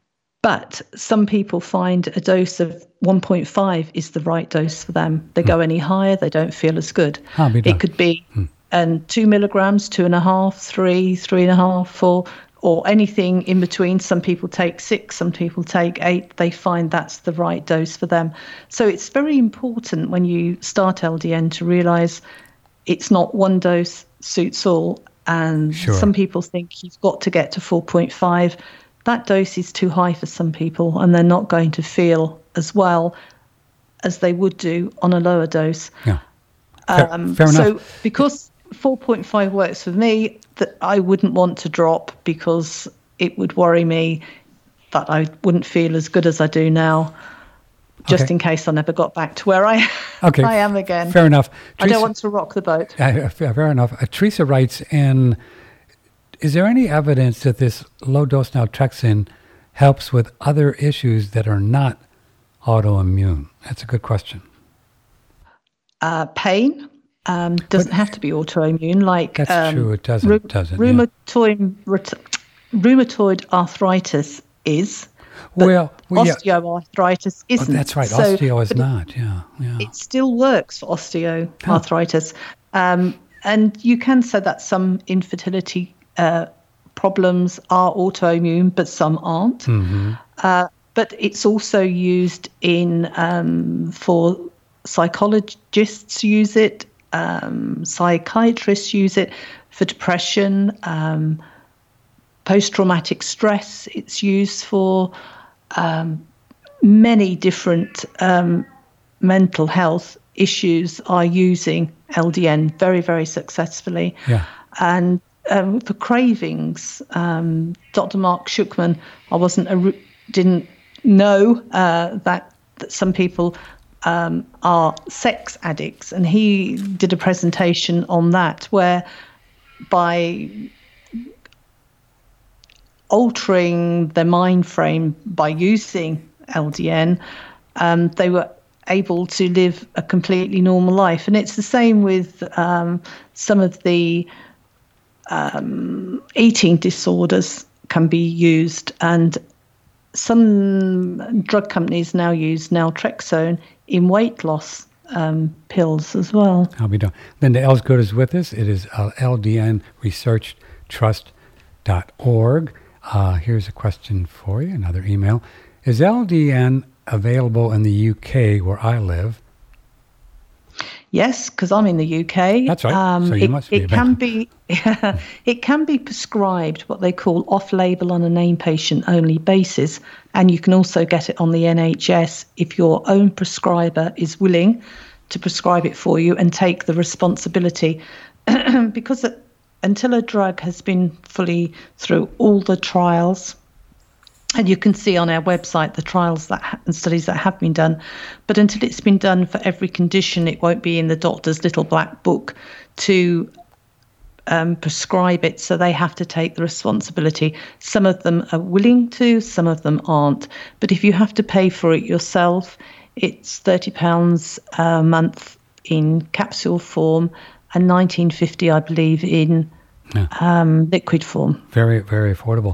S3: But some people find a dose of one point five is the right dose for them. They go any higher, they don't feel as good.
S2: I'll be done.
S3: It could be um, two milligrams, two and a half, three, three and a half, four, or anything in between. Some people take six, some people take eight. They find that's the right dose for them. So it's very important when you start L D N to realise it's not one dose suits all. And
S2: Sure.
S3: some people think you've got to get to four point five. That dose is too high for some people, and they're not going to feel as well as they would do on a lower dose.
S2: Yeah. Fair,
S3: Um,
S2: fair
S3: so
S2: enough.
S3: because four point five works for me, that I wouldn't want to drop, because it would worry me that I wouldn't feel as good as I do now, just
S2: Okay.
S3: in case I never got back to where I,
S2: Okay.
S3: I am again.
S2: Fair enough.
S3: I
S2: Teresa-
S3: don't want to rock the boat.
S2: Uh, fair fair enough. Uh, Teresa writes, and is there any evidence that this low-dose naltrexone helps with other issues that are not autoimmune? That's a good question.
S3: Uh, pain um, doesn't have to be autoimmune. Like
S2: That's
S3: um,
S2: true, it doesn't,
S3: rheu-
S2: does it? Yeah.
S3: Rheumatoid, rheut- rheumatoid arthritis is, but
S2: Well, well, yeah.
S3: osteoarthritis
S2: Oh,
S3: isn't.
S2: that's right.
S3: So-
S2: Osteo is
S3: but it-
S2: not. Yeah, yeah.
S3: It still works for osteoarthritis. Um, and you can say that some infertility uh, problems are autoimmune, but some aren't.
S2: Mm-hmm.
S3: Uh, but it's also used in um, for psychologists use it, um, psychiatrists use it for depression, um, post-traumatic stress. It's used for um, many different um, mental health issues are using L D N very, very successfully.
S2: Yeah.
S3: And um, for cravings, um, Doctor Mark Schuckman, I wasn't a, didn't know uh, that, that some people um, are sex addicts, and he did a presentation on that, where by altering their mind frame by using L D N, um, they were able to live a completely normal life. And it's the same with um, some of the um, eating disorders can be used, and some drug companies now use naltrexone in weight loss um, pills as well.
S2: I'll be done. Linda Ellsgood is with us. It is uh, L D N Research Trust dot org. Uh, here's a question for you, another email. Is L D N available in the U K where I live?
S3: Yes, because I'm in the U K.
S2: That's right. So you
S3: it,
S2: must be
S3: It can be, it can be prescribed what they call off-label on a named patient-only basis, and you can also get it on the N H S if your own prescriber is willing to prescribe it for you and take the responsibility. Because until a drug has been fully through all the trials, and you can see on our website the trials that ha- and studies that have been done, but until it's been done for every condition, it won't be in the doctor's little black book to um, prescribe it. So they have to take the responsibility. Some of them are willing to, some of them aren't. But if you have to pay for it yourself, it's thirty pounds a month in capsule form and nineteen fifty, I believe, in yeah. um, liquid form.
S2: Very, very affordable.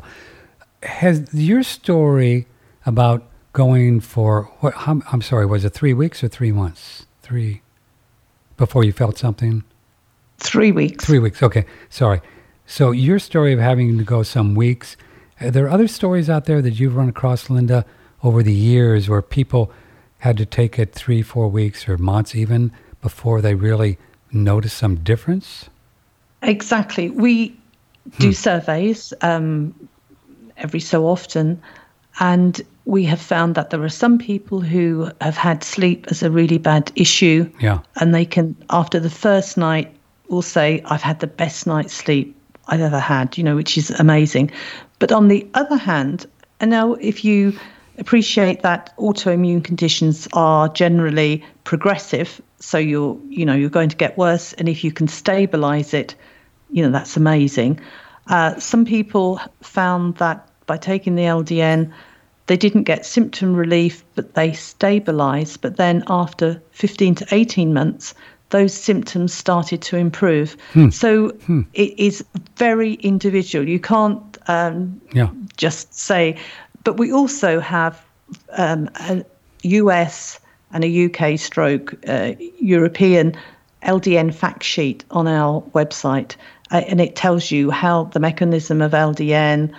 S2: Has your story about going for, what, how, I'm sorry, was it three weeks or three months? Three, before you felt something?
S3: Three weeks.
S2: Three weeks, okay, sorry. So your story of having to go some weeks, are there other stories out there that you've run across, Linda, over the years where people had to take it three, four weeks or months even before they really notice some difference?
S3: Exactly. We do
S2: hmm.
S3: surveys um, every so often, and we have found that there are some people who have had sleep as a really bad issue,
S2: yeah.
S3: and they can, after the first night, will say, I've had the best night's sleep I've ever had, you know, which is amazing. But on the other hand, and now if you appreciate that autoimmune conditions are generally progressive, so you're, you know, you're going to get worse, and if you can stabilize it, you know, that's amazing. Uh, some people found that by taking the L D N, they didn't get symptom relief, but they stabilized. But then after fifteen to eighteen months, those symptoms started to improve.
S2: Hmm.
S3: So
S2: hmm.
S3: it is very individual. You can't um,
S2: yeah.
S3: just say, but we also have um, a U S and a U K stroke uh, European L D N fact sheet on our website. Uh, and it tells you how the mechanism of L D N,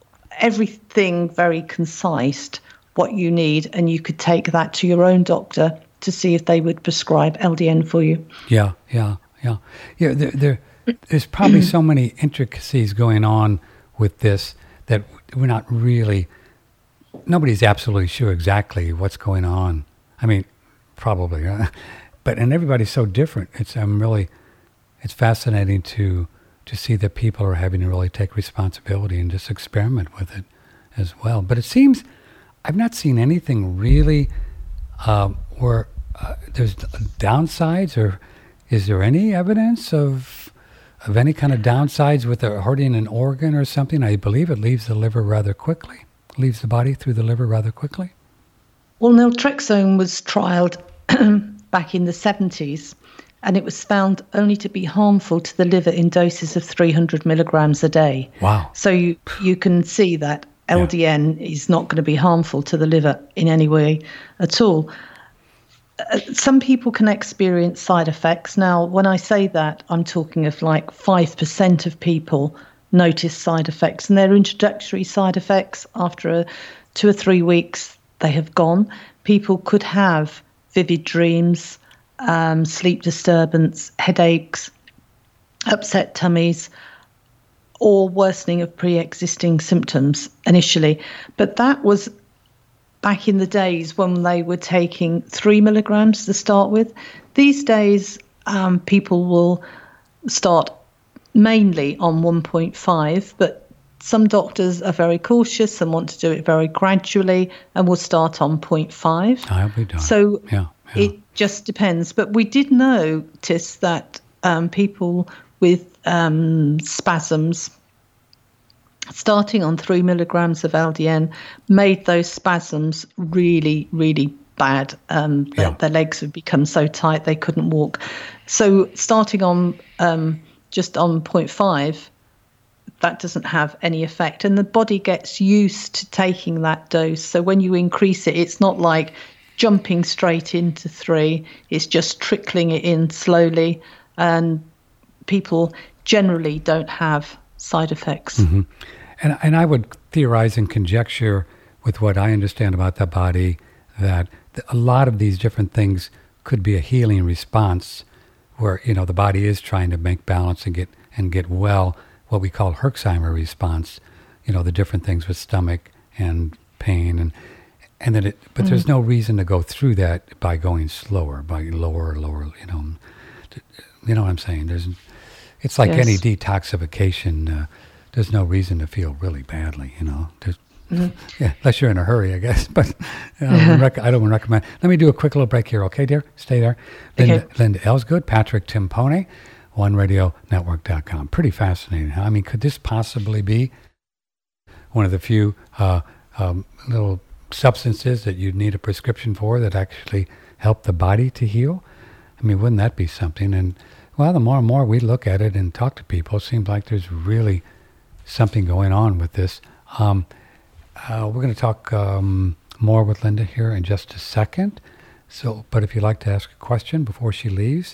S3: everything very concise, what you need. And you could take that to your own doctor to see if they would prescribe L D N for you.
S2: Yeah, yeah, yeah. Yeah, there, there, there's probably so many intricacies going on with this that we're not really, nobody's absolutely sure exactly what's going on. I mean, probably, uh, but, and everybody's so different. It's, I'm really, it's fascinating to, to see that people are having to really take responsibility and just experiment with it as well. But it seems, I've not seen anything really um, where uh, there's downsides, or is there any evidence of of any kind of downsides with a hurting an organ or something? I believe it leaves the liver rather quickly, leaves the body through the liver rather quickly.
S3: Well, naltrexone was trialled back in the seventies, and it was found only to be harmful to the liver in doses of three hundred milligrams a day.
S2: Wow.
S3: So you, you can see that L D N yeah. is not going to be harmful to the liver in any way at all. Uh, some people can experience side effects. Now, when I say that, I'm talking of like five percent of people notice side effects, and they're introductory side effects. After a, two or three weeks, they have gone. People could have vivid dreams, um, sleep disturbance, headaches, upset tummies, or worsening of pre-existing symptoms initially. But that was back in the days when they were taking three milligrams to start with. These days, um, people will start mainly on one point five, but some doctors are very cautious and want to do it very gradually and will start on zero point five.
S2: I'll be done.
S3: So
S2: yeah, yeah.
S3: It just depends. But we did notice that um, people with um, spasms, starting on three milligrams of L D N, made those spasms really, really bad. Um,
S2: yeah.
S3: their, their legs would become so tight they couldn't walk. So starting on um, just on zero point five, that doesn't have any effect. And the body gets used to taking that dose. So when you increase it, it's not like jumping straight into three. It's just trickling it in slowly. And people generally don't have side effects.
S2: Mm-hmm. And and I would theorize and conjecture with what I understand about the body that th- a lot of these different things could be a healing response where, you know, the body is trying to make balance and get and get well, what we call Herxheimer response, you know, the different things with stomach and pain and and then it, but mm. there's no reason to go through that by going slower, by lower, lower, you know, you know what I'm saying? There's it's like
S3: Yes.
S2: any detoxification. Uh, there's no reason to feel really badly, you know. There's,
S3: Mhm.
S2: yeah, unless you're in a hurry, I guess. But uh, I, don't rec- I don't recommend. Let me do a quick little break here, okay, dear? Stay there. Linda,
S3: Okay.
S2: Linda Ellsgood, Patrick Timpone, one radio network dot com. Pretty fascinating. Huh? I mean, could this possibly be one of the few uh, um, little substances that you need a prescription for that actually help the body to heal? I mean, wouldn't that be something? And, well, the more and more we look at it and talk to people, it seems like there's really something going on with this. Um, uh, we're going to talk um, more with Linda here in just a second. So, but if you'd like to ask a question before she leaves,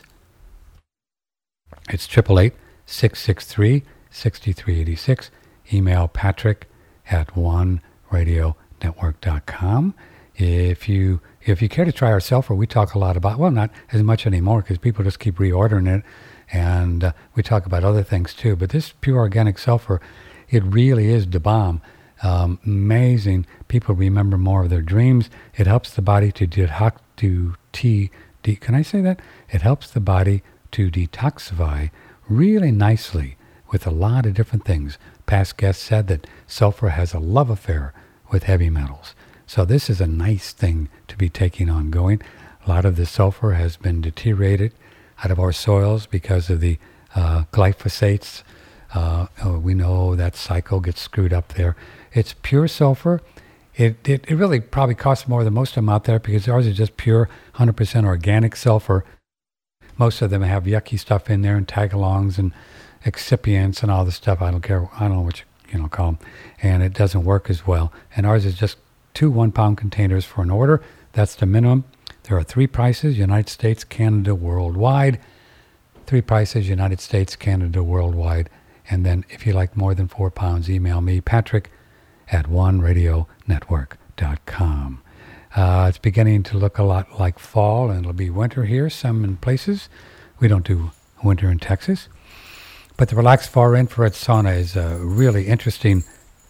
S2: it's eight eight eight, six six three, six three eight six. Email Patrick at one radio network dot com. If you if you care to try our sulfur, we talk a lot about, well, not as much anymore because people just keep reordering it, and uh, we talk about other things too. But this pure organic sulfur, it really is the bomb. Um, amazing. People remember more of their dreams. It helps the body to detox. To t. De- can I say that? It helps the body to detoxify really nicely with a lot of different things. Past guests said that sulfur has a love affair with heavy metals. So this is a nice thing to be taking ongoing. A lot of the sulfur has been deteriorated out of our soils because of the uh, glyphosates. Uh, oh, we know that cycle gets screwed up there. It's pure sulfur. It, it it really probably costs more than most of them out there because ours is just pure one hundred percent organic sulfur. Most of them have yucky stuff in there and tagalongs and excipients and all this stuff. I don't care. I don't know what you, you know call them. And it doesn't work as well. And ours is just two one-pound containers for an order. That's the minimum. There are three prices, United States, Canada, worldwide. Three prices, United States, Canada, worldwide. And then if you like more than four pounds, email me, Patrick, at one radio network dot com. Uh, it's beginning to look a lot like fall, and it'll be winter here, some in places. We don't do winter in Texas. But the Relax Far Infrared Sauna is a really interesting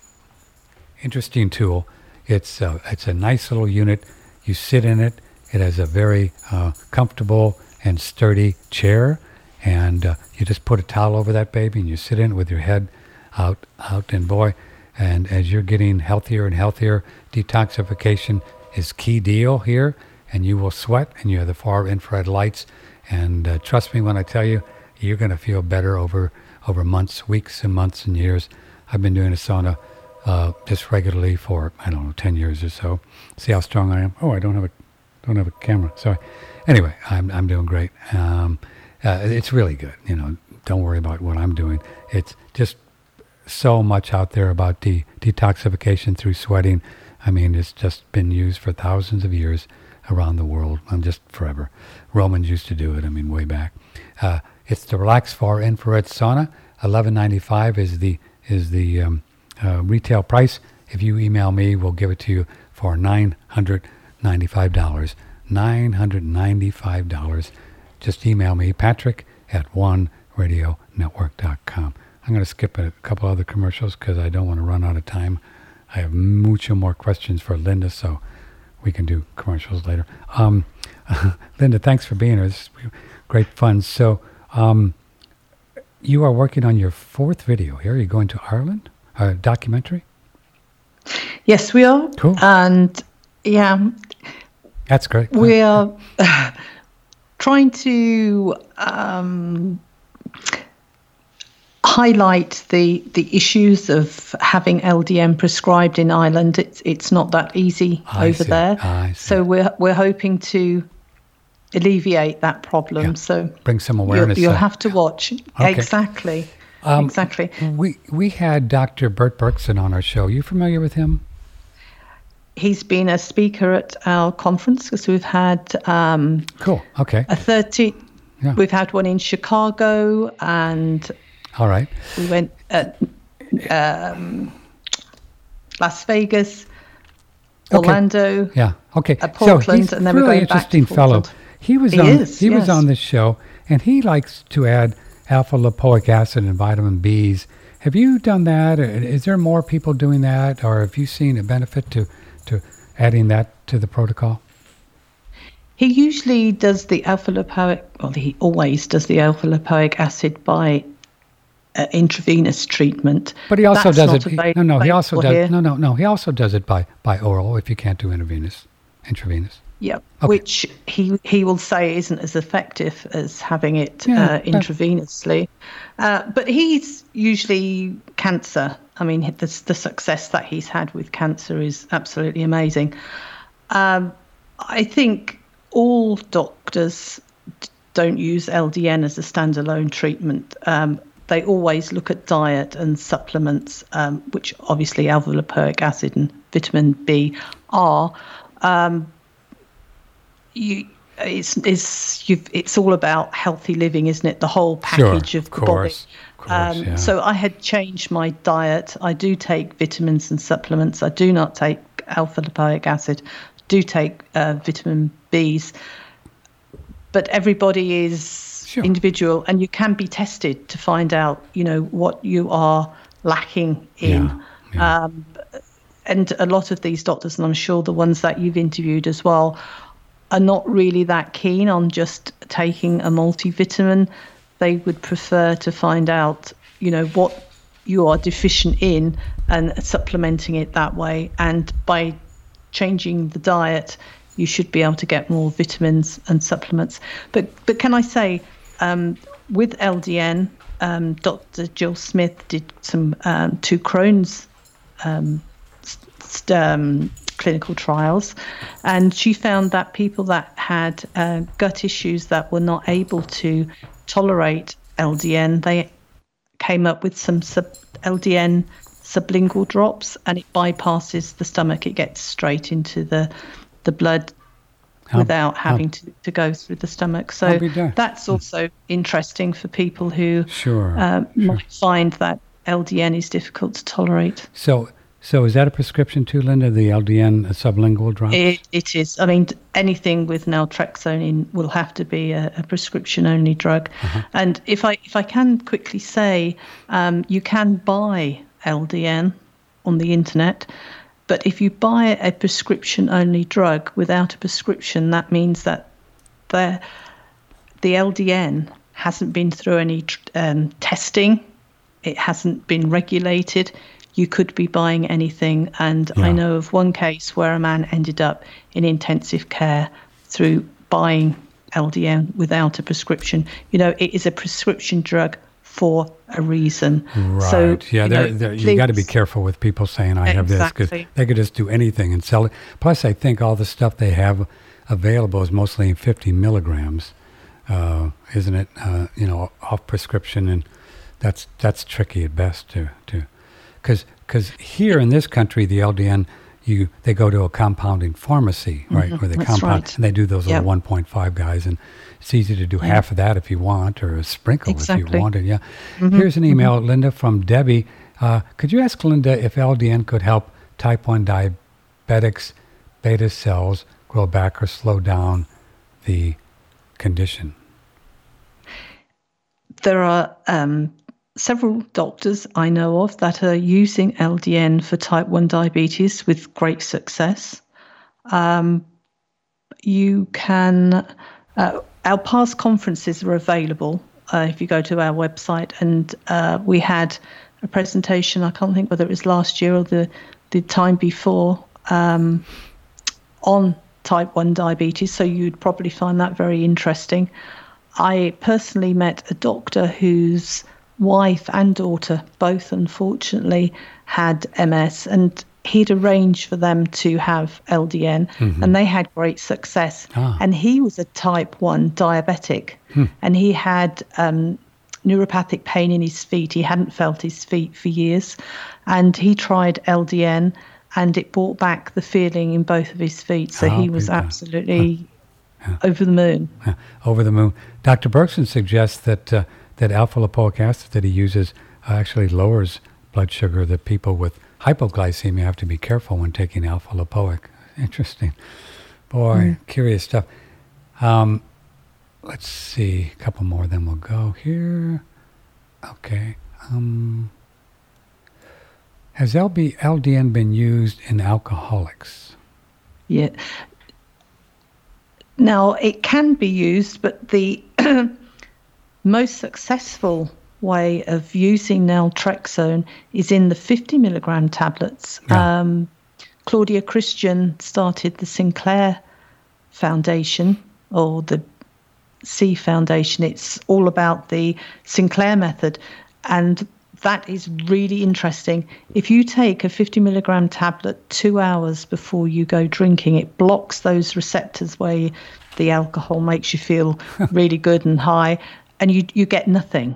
S2: interesting tool. It's a, it's a nice little unit. You sit in it. It has a very uh, comfortable and sturdy chair, and uh, you just put a towel over that baby, and you sit in it with your head out, out, and boy, and as you're getting healthier and healthier, detoxification is key deal here, and you will sweat, and you have the far infrared lights, and uh, trust me when I tell you, you're going to feel better over over months, weeks, and months and years. I've been doing a sauna uh, just regularly for, I don't know, ten years or so. See how strong I am? Oh, I don't have a don't have a camera. Sorry. Anyway, I'm I'm doing great. Um, uh, it's really good. You know, don't worry about what I'm doing. It's just so much out there about de- detoxification through sweating. I mean, it's just been used for thousands of years around the world, and just forever. Romans used to do it, I mean, way back. Uh, it's the Relax Far Infrared Sauna. eleven ninety-five is the is the um, uh, retail price. If you email me, we'll give it to you for nine hundred ninety-five dollars. nine hundred ninety-five dollars. Just email me, Patrick, at one radio network dot com. I'm going to skip a couple other commercials because I don't want to run out of time. I have mucho more questions for Linda, so we can do commercials later. Um, Linda, thanks for being here. This is great fun. So um, you are working on your fourth video here. Are you going to Ireland? A documentary?
S3: Yes, we are.
S2: Cool.
S3: And yeah,
S2: that's great.
S3: We are uh, trying to um, highlight the the issues of having L D M prescribed in Ireland. It's it's not that easy
S2: I
S3: over
S2: see.
S3: there.
S2: I see.
S3: So we're we're hoping to alleviate that problem.
S2: Yeah.
S3: So
S2: bring some
S3: you'll,
S2: awareness.
S3: you'll
S2: uh,
S3: have to watch.
S2: Okay.
S3: Exactly.
S2: Um,
S3: exactly.
S2: We we had Doctor Bert Berkson on our show. You familiar with him?
S3: He's been a speaker at our conference because we've had um,
S2: cool. Okay.
S3: a thirty.
S2: Yeah.
S3: We've had one in Chicago, and
S2: all right.
S3: we went at um, Las Vegas,
S2: Okay.
S3: Orlando.
S2: Yeah. Okay.
S3: At Portland,
S2: so he's
S3: and then
S2: a
S3: we're
S2: really
S3: going back to
S2: interesting fellow.
S3: Portland.
S2: He was
S3: He
S2: on.
S3: is,
S2: he was
S3: yes.
S2: on this show, and he likes to add alpha lipoic acid and vitamin B's. Have you done that? Or is there more people doing that, or have you seen a benefit to to adding that to the protocol?
S3: He usually does the alpha lipoic, well, he always does the alpha lipoic acid by uh, intravenous treatment.
S2: But he also
S3: That's
S2: does
S3: not
S2: it. He,
S3: available
S2: no, no, he also does.
S3: here.
S2: No, no, no. He also does it by, by oral if you can't do intravenous. Intravenous.
S3: Yeah,
S2: Okay.
S3: which he he will say isn't as effective as having it
S2: Yeah,
S3: uh,
S2: that-
S3: intravenously. Uh, but he's usually cancer. I mean, the, the success that he's had with cancer is absolutely amazing. Um, I think all doctors d- don't use L D N as a standalone treatment. Um, they always look at diet and supplements, um, which obviously alpha-lipoic acid and vitamin B are. Um, you, it's it's you've, it's all about healthy living, isn't it? The whole package
S2: Sure,
S3: of
S2: of
S3: the
S2: course,
S3: body.
S2: of course,
S3: Um,
S2: yeah.
S3: So I had changed my diet. I do take vitamins and supplements. I do not take alpha-lipoic acid. Do take uh, vitamin B's. But everybody is
S2: Sure.
S3: individual, and you can be tested to find out, you know, what you are lacking in.
S2: Yeah, yeah.
S3: Um, and a lot of these doctors, and I'm sure the ones that you've interviewed as well, are not really that keen on just taking a multivitamin. They would prefer to find out, you know, what you are deficient in and supplementing it that way. And by changing the diet, you should be able to get more vitamins and supplements. But but can I say, um, with L D N, um, Doctor Jill Smith did some um, two Crohn's um, st- um, clinical trials, and she found that people that had uh, gut issues that were not able to tolerate L D N, they came up with some sub L D N sublingual drops, and it bypasses the stomach. It gets straight into the the blood
S2: How-
S3: without
S2: how-
S3: having to, to go through the stomach. So
S2: I'll be there.
S3: that's also interesting for people who
S2: Sure,
S3: um,
S2: sure.
S3: might find that L D N is difficult to tolerate.
S2: So, so is that a prescription too, Linda? The L D N sublingual drops?
S3: It, it is. I mean, anything with naltrexone in will have to be a, a prescription-only drug.
S2: Uh-huh.
S3: And if I if I can quickly say, um, you can buy L D N on the internet, but if you buy a prescription-only drug without a prescription, that means that the the L D N hasn't been through any tr- um, testing. It hasn't been regulated. You could be buying anything. And
S2: Yeah.
S3: I know of one case where a man ended up in intensive care through buying L D N without a prescription. You know, it is a prescription drug for a reason.
S2: Right.
S3: So,
S2: yeah,
S3: you
S2: they're,
S3: know,
S2: they're, you got to be
S3: please-
S2: careful with people saying I have this because
S3: Exactly.
S2: they could just do anything and sell it. Plus, I think all the stuff they have available is mostly in fifty milligrams, uh, isn't it? Uh, you know, off prescription, and that's that's tricky at best to to because because here in this country the L D N you they go to a compounding pharmacy, right,
S3: Mhm,
S2: where they
S3: that's
S2: compound
S3: right.
S2: and they do those little
S3: Yep.
S2: one point five guys, and it's easy to do half of that if you want, or a sprinkle if you
S3: Exactly.
S2: wanted. Yeah.
S3: Mm-hmm,
S2: Here's an email, Linda, from Debbie. Uh, could you ask Linda if L D N could help type one diabetics' beta cells grow back or slow down the condition?
S3: There are um, several doctors I know of that are using L D N for type one diabetes with great success. Um, you can, uh, our past conferences are available uh, if you go to our website, and uh, we had a presentation, I can't think whether it was last year or the, the time before, um, on type one diabetes, so you'd probably find that very interesting. I personally met a doctor whose wife and daughter both unfortunately had M S, and he'd arranged for them to have L D N,
S2: Mhm.
S3: and they had great success.
S2: Ah.
S3: And he was a type one diabetic,
S2: Hmm.
S3: and he had um, neuropathic pain in his feet. He hadn't felt his feet for years, and he tried L D N, and it brought back the feeling in both of his feet. So
S2: Ah,
S3: he was
S2: big time.
S3: absolutely over the moon.
S2: Yeah, over the moon. Doctor Bergson suggests that uh, that alpha-lipoic acid that he uses uh, actually lowers blood sugar. That people with hypoglycemia have to be careful when taking alpha-lipoic. Interesting. Boy,
S3: Mm.
S2: curious stuff. Um, let's see, a couple more, then we'll go here. Okay. Um, has L B, L D N been used in alcoholics?
S3: Yeah. Now, it can be used, but the most successful way of using naltrexone is in the fifty milligram tablets.
S2: Yeah.
S3: Um, Claudia Christian started the Sinclair Foundation, or the C Foundation. It's all about the Sinclair method, and that is really interesting. If you take a fifty milligram tablet two hours before you go drinking, it blocks those receptors where the alcohol makes you feel really good and high, and you you get nothing.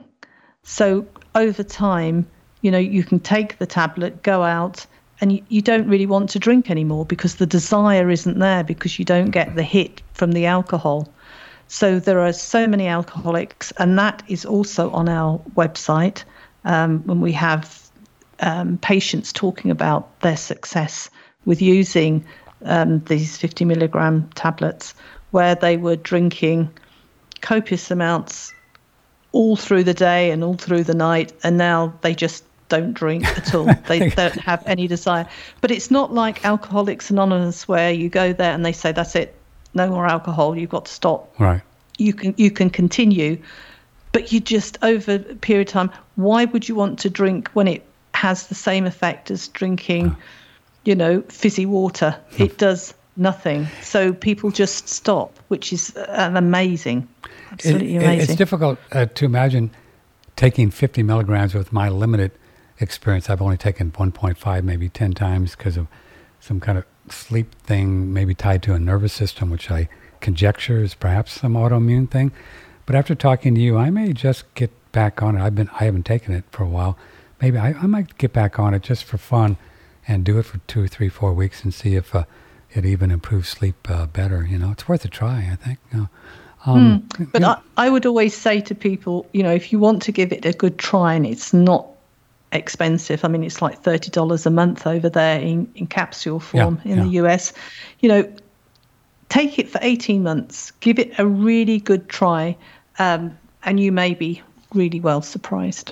S3: So over time, you know, you can take the tablet, go out, and you, you don't really want to drink anymore because the desire isn't there, because you don't get the hit from the alcohol. So there are so many alcoholics, and that is also on our website. Um, when we have um, patients talking about their success with using um, these fifty milligram tablets, where they were drinking copious amounts all through the day and all through the night, and now they just don't drink at all. They don't have any desire. But it's not like Alcoholics Anonymous, where you go there and they say, that's it, no more alcohol, you've got to stop.
S2: Right.
S3: You can you can continue, but you just, over a period of time, why would you want to drink when it has the same effect as drinking, oh. you know, fizzy water? Oh. It does nothing. So people just stop, which is an amazing, absolutely
S2: it,
S3: amazing.
S2: It's difficult uh, to imagine taking fifty milligrams with my limited experience. I've only taken one point five, maybe ten times because of some kind of sleep thing, maybe tied to a nervous system, which I conjecture is perhaps some autoimmune thing. But after talking to you, I may just get back on it. I've been, I haven't taken it for a while. Maybe I, I might get back on it just for fun and do it for two, three, four weeks and see if uh, it even improves sleep uh, better. You know, it's worth a try, I think. You know. um,
S3: mm. But I, I would always say to people, you know, if you want to give it a good try, and it's not expensive. I mean, it's like thirty dollars a month over there in, in capsule form
S2: yeah,
S3: in
S2: yeah.
S3: the U S. You know, take it for eighteen months, give it a really good try, um, and you may be really well surprised.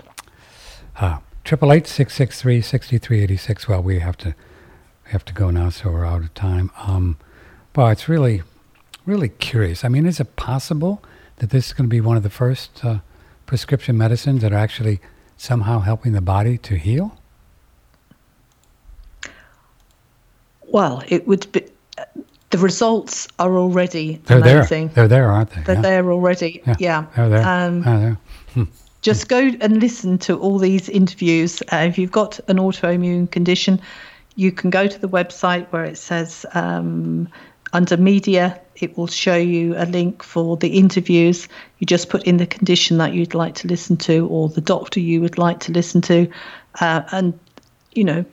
S2: Triple eight six six three sixty three eighty six. Well, we have to we have to go now, so we're out of time. Um, well, it's really really curious. I mean, is it possible that this is going to be one of the first uh, prescription medicines that are actually somehow helping the body to heal?
S3: Well, it would be. The results are already
S2: They're
S3: amazing.
S2: there. They're there, aren't they?
S3: They're
S2: yeah.
S3: there already. Yeah. yeah.
S2: They're there.
S3: Um,
S2: They're there. Hmm.
S3: Just go and listen to all these interviews. Uh, if you've got an autoimmune condition, you can go to the website where it says um, under media, it will show you a link for the interviews. You just put in the condition that you'd like to listen to, or the doctor you would like to listen to, uh, and, you know,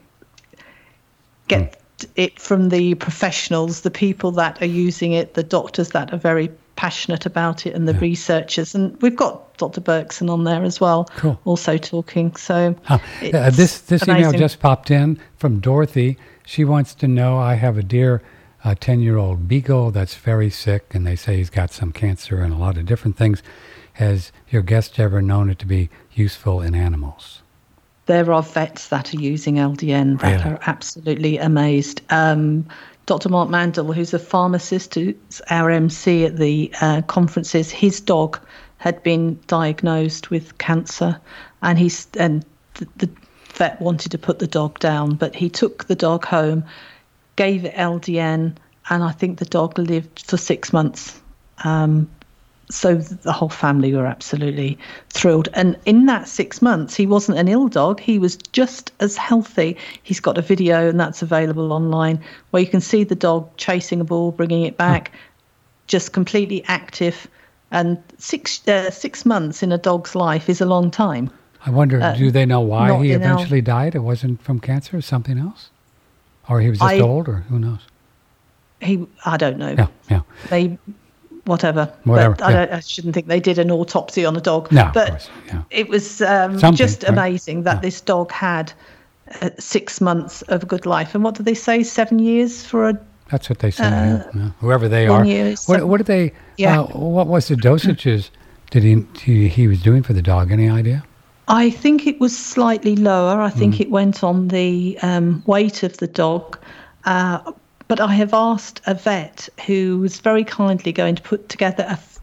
S3: get mm. it from the professionals, the people that are using it, the doctors that are very passionate about it, and the yeah. researchers. And we've got Doctor Berkson on there as well,
S2: cool.
S3: also talking. So
S2: huh. uh, this this
S3: amazing.
S2: email just popped in from Dorothy. She wants to know, I have a dear uh, ten-year-old beagle that's very sick, and they say he's got some cancer and a lot of different things. Has your guest ever known it to be useful in animals?
S3: There are vets that are using L D N that
S2: really?
S3: are absolutely amazed. Um, Doctor Mark Mandel, who's a pharmacist, who's our M C at the uh, conferences, his dog had been diagnosed with cancer, and he's and the, the vet wanted to put the dog down, but he took the dog home, gave it L D N, and I think the dog lived for six months. Um, so the whole family were absolutely thrilled. And in that six months, he wasn't an ill dog. He was just as healthy. He's got a video, and that's available online, where you can see the dog chasing a ball, bringing it back, hmm. just completely active. And six uh, six months in a dog's life is a long time.
S2: I wonder, uh, do they know why he eventually
S3: our,
S2: died? It wasn't from cancer or something else? Or he was just
S3: I,
S2: old, or who knows?
S3: He, I don't know.
S2: Yeah, yeah.
S3: They... Whatever,
S2: Whatever
S3: but I,
S2: yeah.
S3: don't, I shouldn't think they did an autopsy on a dog.
S2: No,
S3: but
S2: of course, yeah.
S3: it was um, just right? amazing that yeah. this dog had uh, six months of a good life. And what did they say? Seven years for a.
S2: That's what they say. Uh, yeah. Whoever they
S3: one
S2: are.
S3: Year,
S2: what, what did they?
S3: Yeah.
S2: Uh, what was the dosages? Did he, he he was doing for the dog? Any idea?
S3: I think it was slightly lower. I think mm. it went on the um, weight of the dog. Uh, But I have asked a vet who was very kindly going to put together a,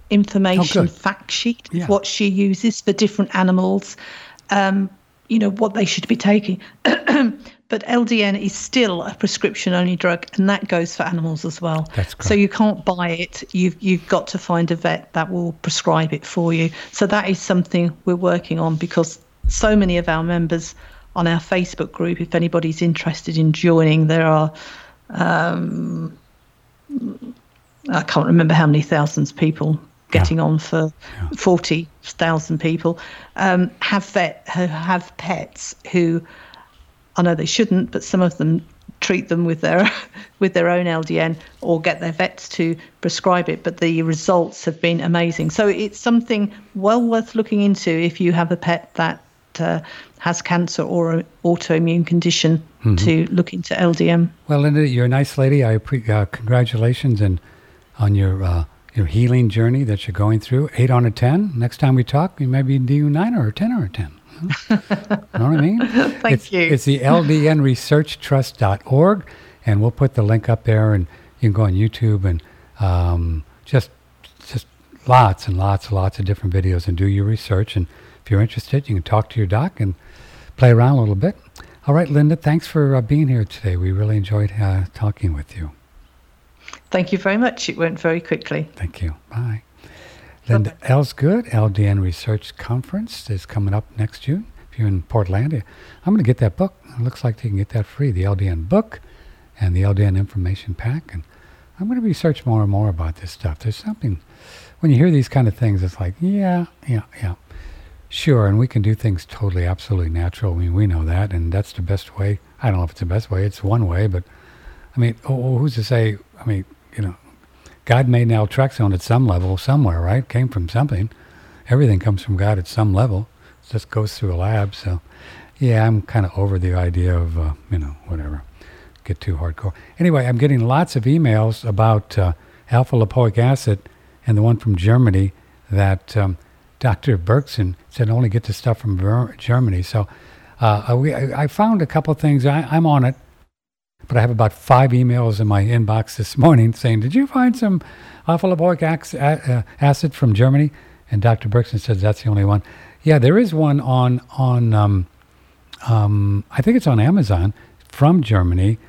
S3: information
S2: oh,
S3: fact sheet
S2: yeah.
S3: of what she uses for different animals, um, you know, what they should be taking. But L D N is still a prescription-only drug, and that goes for animals as well.
S2: That's correct.
S3: So you can't buy it. You've you've got to find a vet that will prescribe it for you. So that is something we're working on, because so many of our members on our Facebook group, if anybody's interested in joining, there are, um, I can't remember how many thousands of people getting yeah. on for yeah. forty thousand people, um, have vet, have pets who, I know they shouldn't, but some of them treat them with their with their own L D N or get their vets to prescribe it. But the results have been amazing. So it's something well worth looking into if you have a pet that uh, has cancer or an autoimmune condition, mm-hmm. to look into L D N.
S2: Well, Linda, you're a nice lady. I pre- uh, congratulations and on your uh, your healing journey that you're going through. Eight on a ten. Next time we talk, you maybe do nine or a ten or a ten. You know what I mean?
S3: Thank
S2: it's,
S3: you.
S2: It's the L D N research trust dot org, and we'll put the link up there, and you can go on YouTube and um, just just lots and lots and lots of different videos and do your research. And if you're interested, you can talk to your doc and play around a little bit. All right, Linda, thanks for uh, being here today. We really enjoyed uh, talking with you.
S3: Thank you very much. It went very quickly.
S2: Thank you. Bye. Linda Ellsgood, L D N Research Conference is coming up next June. If you're in Portlandia, I'm going to get that book. It looks like you can get that free, the L D N book and the L D N information pack. And I'm going to research more and more about this stuff. There's something, when you hear these kind of things, it's like, yeah, yeah, yeah. Sure, and we can do things totally, absolutely natural. I mean, we know that, and that's the best way. I don't know if it's the best way. It's one way, but, I mean, oh, who's to say, I mean, you know, God made naltrexone at some level, somewhere, right? Came from something. Everything comes from God at some level. It just goes through a lab. So, yeah, I'm kind of over the idea of, uh, you know, whatever, get too hardcore. Anyway, I'm getting lots of emails about uh, alpha-lipoic acid, and the one from Germany that um, Doctor Bergson said only get the stuff from Ver- Germany. So uh, we, I, I found a couple of things. I, I'm on it. But I have about five emails in my inbox this morning saying, did you find some alpha-lipoic acid from Germany? And Doctor Bergson says that's the only one. Yeah, there is one on, on um, um, I think it's on Amazon from Germany,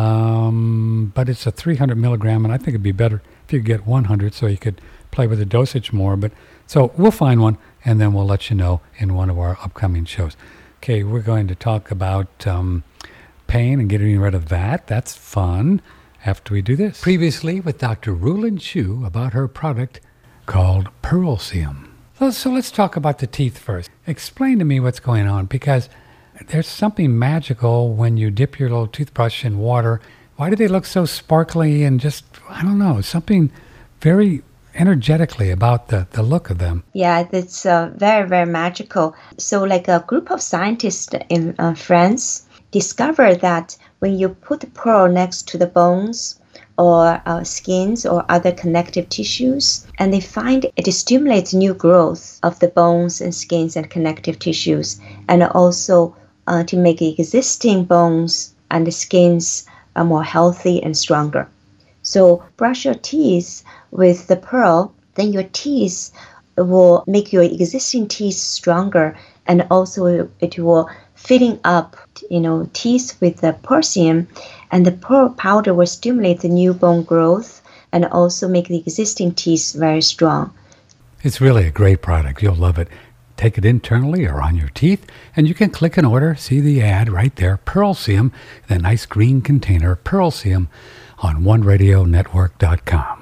S2: um, but it's a three hundred milligram, and I think it'd be better if you could get one hundred so you could play with the dosage more. But so we'll find one, and then we'll let you know in one of our upcoming shows. Okay, we're going to talk about Um, pain and getting rid of that. That's fun after we do this. Previously with Doctor Rulin Chu about her product called Pearlsium. So, so let's talk about the teeth first. Explain to me what's going on, because there's something magical when you dip your little toothbrush in water. Why do they look so sparkly and just, I don't know, something very energetically about the, the look of them?
S5: Yeah, it's uh, very, very magical. So like a group of scientists in uh, France discovered that when you put the pearl next to the bones or uh, skins or other connective tissues, and they find it stimulates new growth of the bones and skins and connective tissues, and also uh, to make existing bones and the skins uh, more healthy and stronger. So brush your teeth with the pearl, then your teeth will make your existing teeth stronger, and also it will filling up, you know, teeth with the Pearlsium, and the pearl powder will stimulate the new bone growth and also make the existing teeth very strong.
S2: It's really a great product. You'll love it. Take it internally or on your teeth, and you can click an order, see the ad right there, Pearlsium, the nice green container, Pearlsium, on one radio network dot com.